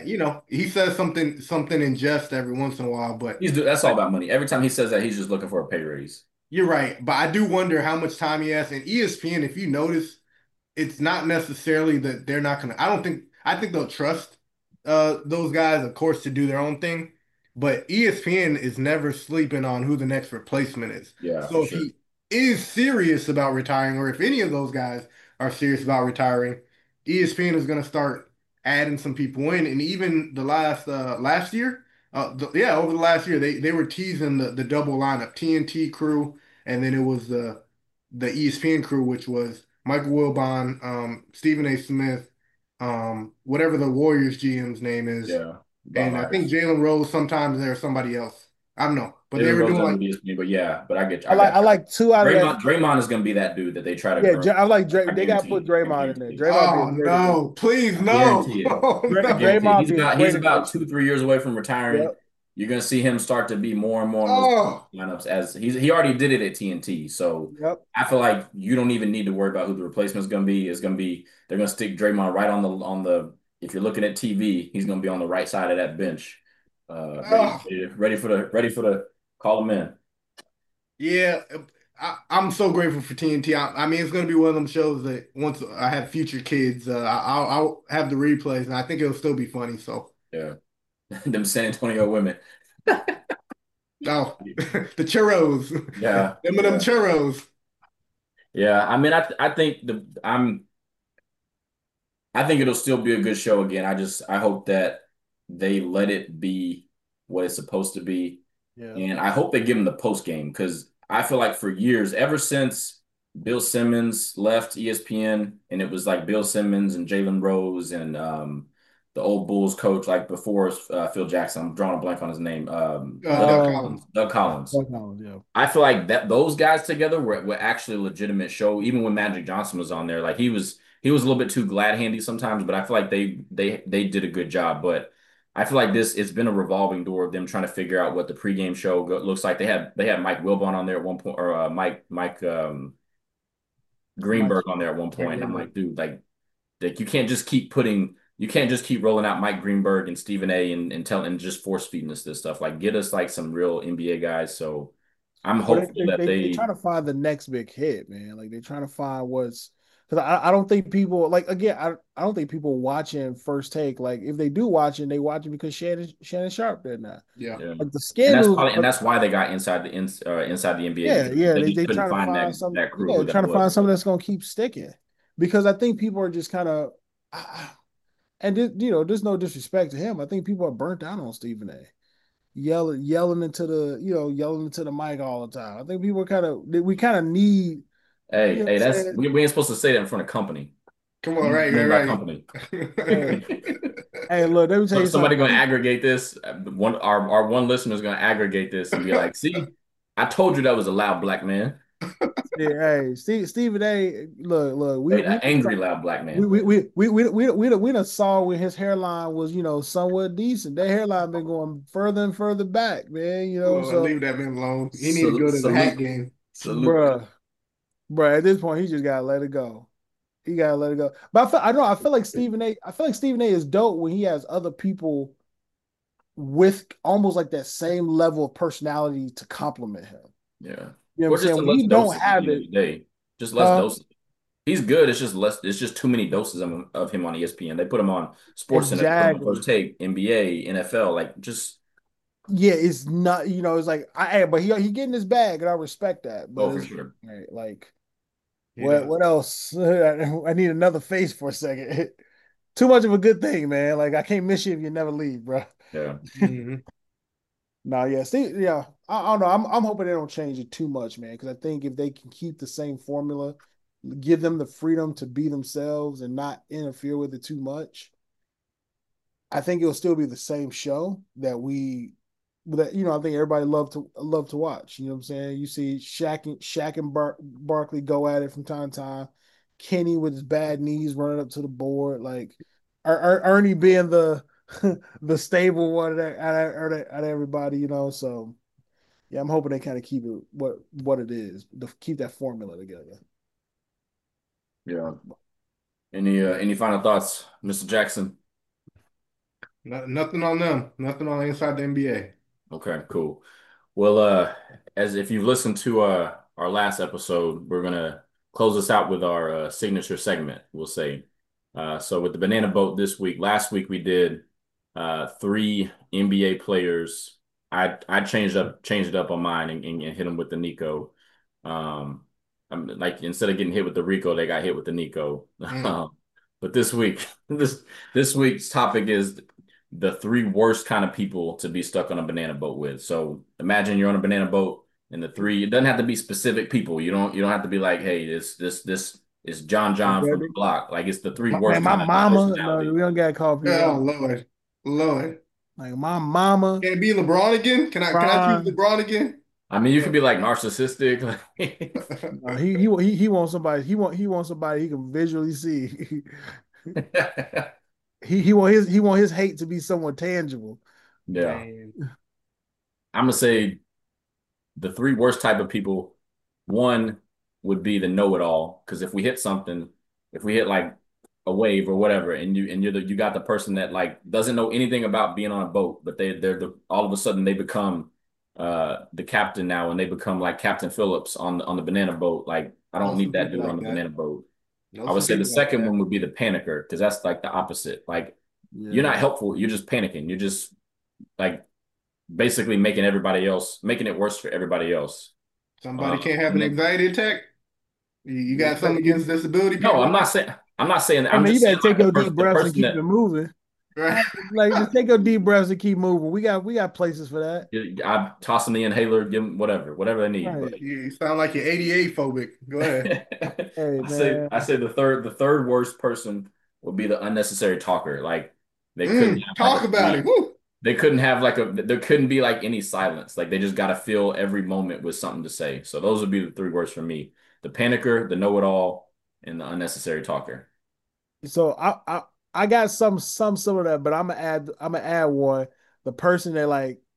He says something in jest every once in a while, but That's all about money. Every time he says that, he's just looking for a pay raise. you're right. But I do wonder how much time he has. And ESPN, if you notice, it's not necessarily that they're not gonna. I think they'll trust those guys, of course, to do their own thing. But ESPN is never sleeping on who the next replacement is. Yeah, for So if sure. he is serious about retiring, or if any of those guys are serious about retiring, ESPN is gonna start adding some people in. And even the last year, over the last year, they were teasing the double lineup, TNT crew, and then it was the ESPN crew, which was Michael Wilbon, Stephen A. Smith, whatever the Warriors GM's name is, Yeah, Bob and I think Myers. Jalen Rose. Sometimes there's somebody else. I don't know, but they Jalen were Rose doing done like, with ESPN, but yeah, but I I got like two out of that. Draymond is going to be that dude that they try to Yeah, groom. I like Drake. I They got to guarantee put it. I Draymond in there. guarantee it. Draymond be a oh great addition. no, please I no, guarantee it. oh Dray, I no, guarantee it. Draymond be a He's great about addition. 2, 3 years away from retiring. Yep. You're going to see him start to be more in those oh lineups as he already did it at TNT. So Yep. I feel like you don't even need to worry about who the replacement is going to be. It's going to be they're going to stick Draymond right on the if you're looking at TV, he's going to be on the right side of that bench, oh. ready for the call him in. Yeah, I'm so grateful for TNT. I mean, it's going to be one of them shows that once I have future kids, I'll have the replays, and I think it'll still be funny. So, Yeah, them San Antonio women. oh, the churros, Yeah, them and them yeah, churros. yeah. I mean, I think I think it'll still be a good show again. I hope that they let it be what it's supposed to be. Yeah. And I hope they give him the post game because I feel like for years, ever since Bill Simmons left ESPN, and it was like Bill Simmons and Jalen Rose and the old Bulls coach, like before Phil Jackson. I'm drawing a blank on his name. Doug Um, Collins. Doug Collins. yeah. I feel like that those guys together were actually a legitimate show. Even when Magic Johnson was on there, like he was a little bit too glad handy sometimes, but I feel like they did a good job. But I feel like it's been a revolving door of them trying to figure out what the pregame show looks like. They had Mike Wilbon on there at one point, or Mike Mike, Greenberg on there at one Mike point. And I'm Greenberg. like, dude, like you can't just keep rolling out Mike Greenberg and Stephen A. and just force feeding us this stuff. Like get us like some real NBA guys. So I'm Well, hopeful that they trying they to find the next big hit, man. Like they trying to find what's, because I don't think people, like, again, I don't think people watching First Take, like if they do watching, they watching because Shannon Sharp did not. Yeah. yeah. Like the And scandals, that's why they got inside the NBA yeah, because yeah, they just they couldn't trying to find find some, that crew yeah, who that trying to was. find something that's gonna keep sticking, because I think people are just kind of, and there's no disrespect to him. I think people are burnt out on Stephen A. Yelling into yelling into the mic all the time. I think people are we kind of need, you know what Hey, I'm that's saying? we ain't supposed to say that in front of company. Come We on, need right, to name our right, company. Hey, right. hey, look, let me tell So you somebody something. going to aggregate this. Our one listener is going to aggregate this and be like, "See, I told you that was a loud black man, Yeah, hey, Stephen A. Look, right? An angry loud black man." we done saw when his hairline was, somewhat decent. That hairline been going further and further back, man. Lord, So, leave that man alone. He need to go to the hat Salute, game. salute. bruh, at this point, he just gotta let it go. He gotta let it go. But I feel like Stephen A. I feel like Stephen A. is dope when he has other people with almost like that same level of personality to compliment him. Yeah, You know what I'm or just saying? a When less he don't doses at the have end of it, the day. Just less huh? doses. He's good. It's just less. It's just too many doses of him on ESPN. They put him on SportsCenter. They put him on Exactly. First Take, NBA, NFL. Like just Yeah, it's not, it's like but he getting his bag and I respect that. But go for it's sure. right, like He does. what else? I need another face for a second. too much of a good thing, man. Like I can't miss you if you never leave, bro. Yeah. Mhm. No, yeah, see, yeah, I don't know. I'm hoping they don't change it too much, man, because I think if they can keep the same formula, give them the freedom to be themselves and not interfere with it too much, I think it'll still be the same show that I think everybody love to watch. You know what I'm saying? You see Shaq and Barkley go at it from time to time. Kenny with his bad knees running up to the board, like Ernie being the the stable one out of everybody. So yeah, I'm hoping they kind of keep it what it is, to keep that formula together. Yeah. Any final thoughts, Mr. Jackson? Nothing on them. Nothing on inside the NBA. Okay, cool. Well, as if you've listened to our last episode, we're gonna close this out with our signature segment, we'll say. So with the banana boat this week, last week we did three NBA players. I changed it up on mine and hit them with the Nico. Like instead of getting hit with the Rico, they got hit with the Nico. Mm. But this week, this week's topic is the three worst kind of people to be stuck on a banana boat with. So imagine you're on a banana boat and the three, it doesn't have to be specific people. You don't have to be like, hey, this is John from the block. Like it's the three Man, worst my kind of mama, no, personality. we don't gotta call people Oh out. Lord, Lord. Like my mama, Can it be LeBron again? Can I choose Ron. LeBron again? I mean, you could be like narcissistic. No, he wants somebody. He wants somebody he can visually see. He want his hate to be somewhat tangible. Yeah. Man. I'm gonna say the three worst type of people, one would be the know-it-all. Because if we hit like a wave or whatever, and you got the person that like doesn't know anything about being on a boat, but all of a sudden they become the captain now, and they become like Captain Phillips on the banana boat. Like I don't Know need some that people dude on like the that. banana boat. Know I would some say the people like second that. one would be the panicker because that's like the opposite. Like you're not Yeah. helpful. You're just panicking. You're just like basically making it worse for everybody else. Somebody can't have And an then anxiety attack. You Yeah. got something against disability no, people? I'm not saying that. Hey I'm man, you just saying better take like your deep the breaths and person keep it that moving. Right. Like just take your deep breaths and keep moving. We got places for that. I toss them the inhaler, give them whatever they need. But Right. You sound like you're ADA phobic. Go ahead. Hey I man. say the third worst person would be the unnecessary talker. Like they couldn't have like Talk a about it. three. Woo. They couldn't have like there couldn't be like any silence. Like they just got to fill every moment with something to say. So those would be the three words for me: the panicker, the know-it-all, and the unnecessary talker. So I got some of that, but I'm gonna add one. The person that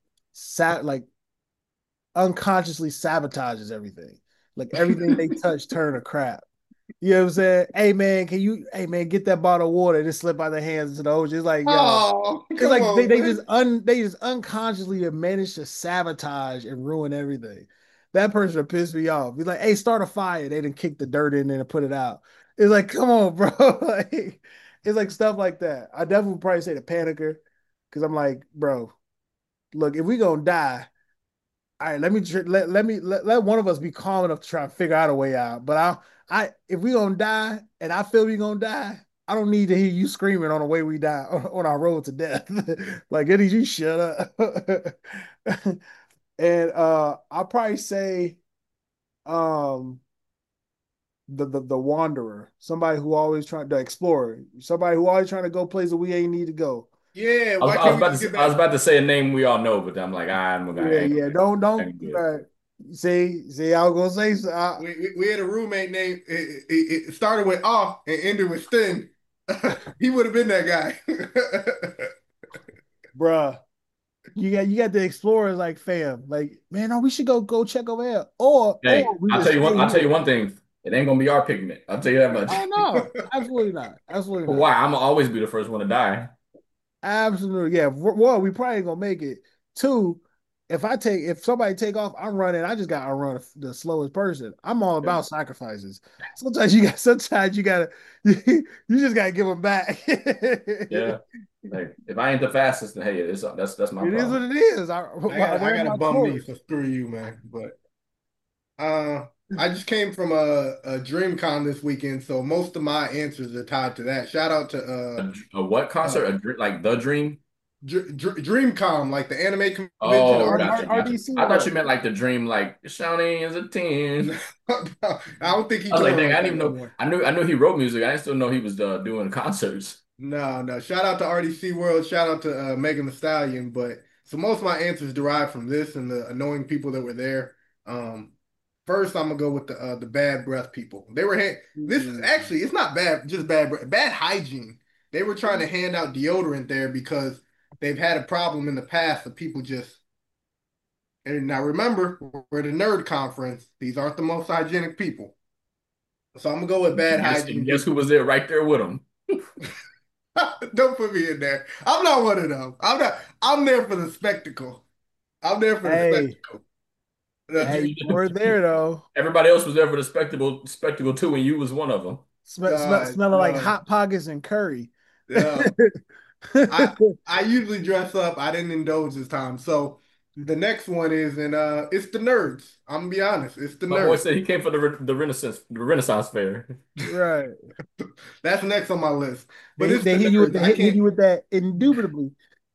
like unconsciously sabotages everything. Like everything they touch turn to crap. You know what I'm saying? Hey man, get that bottle of water and just slip out their hands into the ocean. It's like, yo, Oh, it's come like they, on, they man. just they just unconsciously have managed to sabotage and ruin everything. That person would piss me off. Be like, hey, start a fire. They didn't kick the dirt in there and put it out. It's like, come on, bro. Like, it's like stuff like that. I definitely would probably say the panicker, because I'm like, bro, look, if we gonna die, all right, let one of us be calm enough to try and figure out a way out. But if we gonna die and I feel we gonna die, I don't need to hear you screaming on the way we die on our road to death. Like, I need you shut up. And I'll probably say um the wanderer, somebody who always trying the explorer, somebody who always trying to go places we ain't need to go. Yeah, I was, why I was can't we about just get I was back? about to say a name we all know, but I'm like, I'm gonna Yeah, I ain't yeah. gonna I Don't ain't gonna do it. see. I was gonna say so, We had a roommate named it started with off and ended with Stin. He would have been that guy. bruh. You got the explorers like fam, like man, no, we should go check over there, or Hey, we just stay I'll tell here. you one thing. It ain't gonna be our pigment. I'll tell you that much. Oh no, absolutely not, absolutely For not, why? I'm gonna always be the first one to die. absolutely. Yeah, one, we probably ain't gonna make it. Two, if somebody take off, I'm running. I just gotta run the slowest person. I'm all Yeah. about sacrifices. Sometimes you gotta you just gotta give them back. Yeah. Like if I ain't the fastest, then hey, that's my It is problem. what it is. I got I I ran got a my bum knee, course. so screw you, man. But uh, I just came from a DreamCon this weekend, so most of my answers are tied to that. Shout out to A what uh concert? Like the Dream? DreamCon, like the anime convention, Oh, R gotcha, RDC. gotcha. RDC I thought you World. meant like the Dream, like Shawnee is a 10. I don't think he I was like, touring dang, like I that didn't even no know. more. I knew he wrote music. I didn't still know he was doing concerts. No, no. Shout out to RDC World. Shout out to Megan Thee Stallion. But so most of my answers derive from this and the annoying people that were there. Um, First, I'm gonna go with the bad breath people. This is Mm. actually it's not bad, just bad breath, bad hygiene. They were trying to hand out deodorant there because they've had a problem in the past of people just. And now remember, we're at a nerd conference. These aren't the most hygienic people. So I'm gonna go with bad And hygiene guess who people. was there right there with him? Don't put me in there. I'm not one of them. I'm not. I'm there for the spectacle. I'm there for the Hey, spectacle. hey, you were there though. Everybody else was there for the spectacle too, and you was one of them. Smelling like No. hot pockets and curry. Yeah. I I usually dress up. I didn't indulge this time. So the next one is, and it's the nerds. I'm gonna be honest. It's the My boy nerds. said he came for the Renaissance fair. Right. That's next on my list. But it's They the hit you with nerds. the hit you with that indubitably.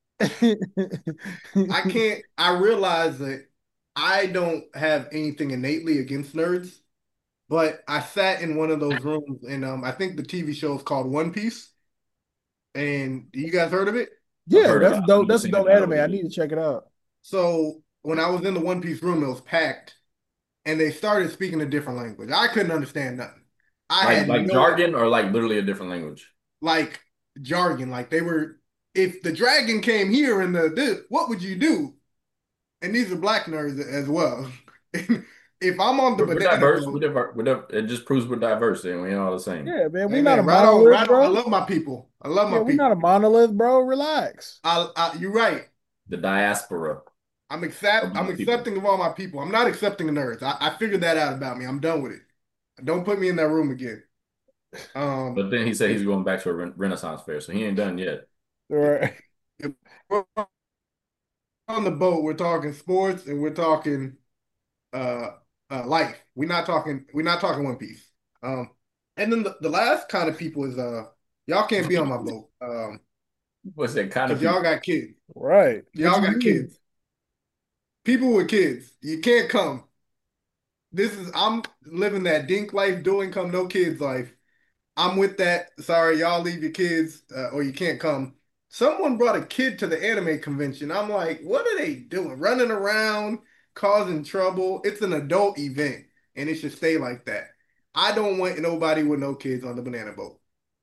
I can't. I realize that I don't have anything innately against nerds. But I sat in one of those rooms, and I think the TV show is called One Piece. And you guys heard of it? I've Yeah, heard that's about. I've dope. never That's a seen it, dope but I know anime. what I it is. need to check it out. So when I was in the One Piece room, it was packed, and they started speaking a different language. I couldn't understand nothing. I Like had like no jargon or like literally a different language. like jargon. Like they were, if the dragon came here and this, what would you do? And these are black nerds as well. If I'm on the We're banana diverse. boat, It just proves we're diverse, and we ain't all the same. Yeah, man. We hey not a man, monolith, right on. I bro. love my people. I love Yeah, my we not a people. monolith, bro. Relax. You're right. The diaspora of I'm black people. accepting of all my people. I'm not accepting of nerds. I figured that out about me. I'm done with it. Don't put me in that room again. But then he said he's If, going back to a Renaissance fair, so he ain't done yet. All if right. we're on the boat, we're talking sports and we're talking uh, life. We're not talking One Piece. Um, and then the last kind of people is y'all can't be on my boat What's that kind of because y'all people? got kids. Right. What Y'all you got mean? kids. People with kids. You can't come. I'm living that dink life, dual income, no kids life. I'm with that. Sorry, y'all leave your kids or you can't come. Someone brought a kid to the anime convention. I'm like, what are they doing? Running around, causing trouble. It's an adult event and it should stay like that. I don't want nobody with no kids on the banana boat.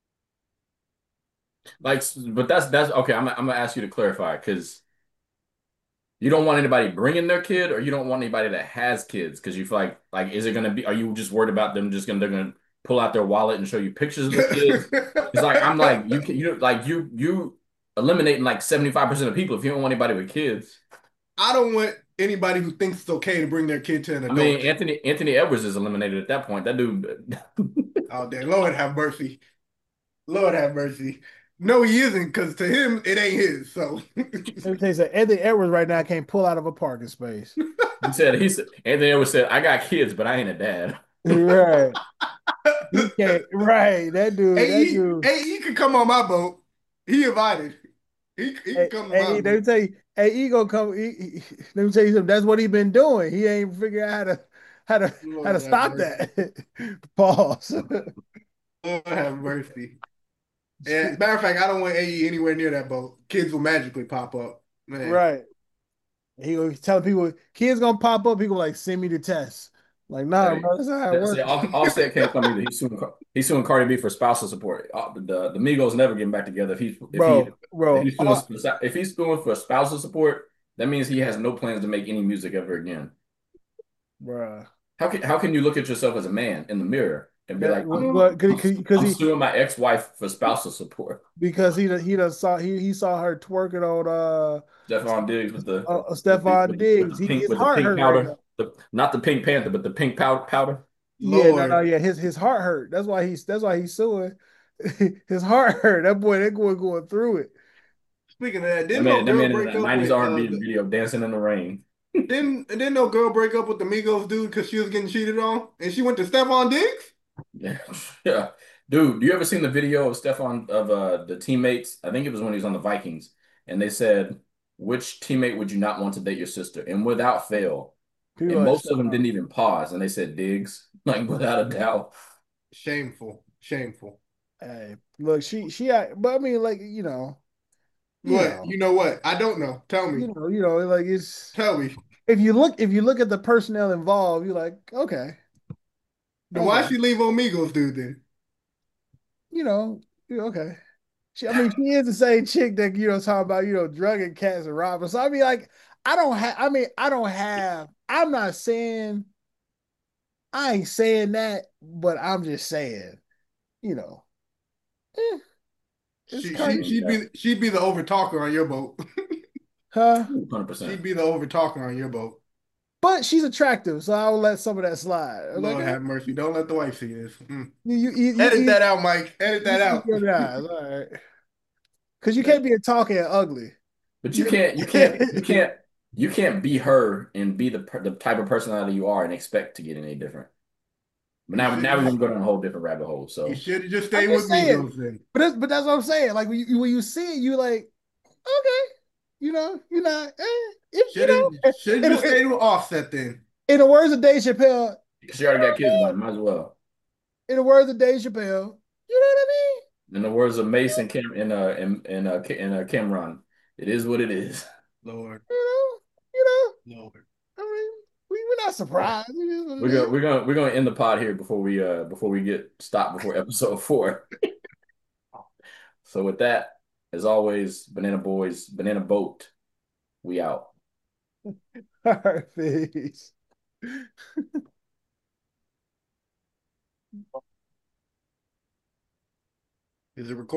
Like, but that's okay. I'm gonna ask you to clarify because you don't want anybody bringing their kid, or you don't want anybody that has kids because you feel like is it gonna be? Are you just worried about them just gonna they're gonna pull out their wallet and show you pictures of the kids? It's like I'm like you can you like you eliminating like 75% of people if you don't want anybody with kids. I don't want anybody who thinks it's okay to bring their kid to an I mean, adult. Anthony Edwards is eliminated at that point. That dude, Oh, damn. Lord have mercy. Lord have mercy. No, he isn't, because to him, it ain't his. So Let me tell you something. Anthony Edwards right now can't pull out of a parking space. he said Anthony Edwards said, "I got kids, but I ain't a dad." Right. He can't. Right. That dude. That dude. AE could come on my boat. He invited. He can Hey, come to my hey, let me boat. tell you. Hey, he gonna come. Let me tell you something. That's what he been doing. He ain't figured out how to Lord have stop mercy. that. Pause. Lord have mercy. Yeah, matter of fact, I don't want AE anywhere near that boat. Kids will magically pop up. Man. Right. He gonna tell people kids gonna pop up. People like send me the test. Like, nah, Hey, bro, that's not how it see, works. Offset can't come either. He's suing Cardi B for spousal support. The Migos never getting back together. Bro, If he's suing for spousal support, that means he has no plans to make any music ever again. bro. How can you look at yourself as a man in the mirror and be That like, what because I'm he suing my ex-wife for spousal support? because he done saw he saw her twerking on Stephon Diggs with Stephon Diggs. His with the heart pink hurt right powder, now. not the Pink Panther, but the pink powder. Yeah, no, Lord. yeah. His heart hurt. That's why he's suing. His heart hurt. That boy going through it. Speaking of that, That didn't man, no that girl man in break a up '90s with R&B video dancing in the rain. Didn't no girl break up with the Migos dude because she was getting cheated on, and she went to Stephon Diggs? Yeah, yeah. Dude, do you ever seen the video of Stefan of the teammates? I think it was when he was on the Vikings, and they said, "Which teammate would you not want to date your sister?" And without fail, People and like most of stuff. them didn't even pause, and they said Diggs, like without a doubt. Shameful, shameful. Hey, look, but I mean, like, you What? know, You know what? I don't know. Tell me. like it's Tell me. if you look at the personnel involved, you're like, okay, And why okay, she leave on Migos dude then? okay. I mean, she is the same chick that talking about drugging cats and robbing. So I mean, like, I don't have. I mean, I don't have. I'm not saying. I ain't saying that, but I'm just saying, you know, eh, it's She kind she of, she'd be she'd be the over talker on your boat. huh? 100%. She'd be the over talker on your boat. But she's attractive, so I'll let some of that slide. I'm like, Lord have mercy. Don't let the wife see this. Edit you that out, Mike. Edit that eat out. your eyes, all right? Because you Man. can't be a talking and ugly. But you You can't, you can't, you can't, you can't be her and be the type of personality you are and expect to get any different. But You should now we're just gonna go down a whole different rabbit hole. you So should have just I'm stayed with just saying, Migos then. but that's what I'm saying. Like when you see it, you like, okay, you're not, if Should have just stayed with Offset then. in the words of Dave Chappelle, because she already got kids by him, might as well. in the words of Dave Chappelle, you know what I mean? In the words of Mason Cam Cameron, it is what it is. Lord, You know, you know. Lord. I mean, we're not surprised. It is what it is. We're gonna end the pod here before we get stopped before episode 4. So with that, as always, Banana Boys, Banana Boat, we out. All right, peace. Is it recording?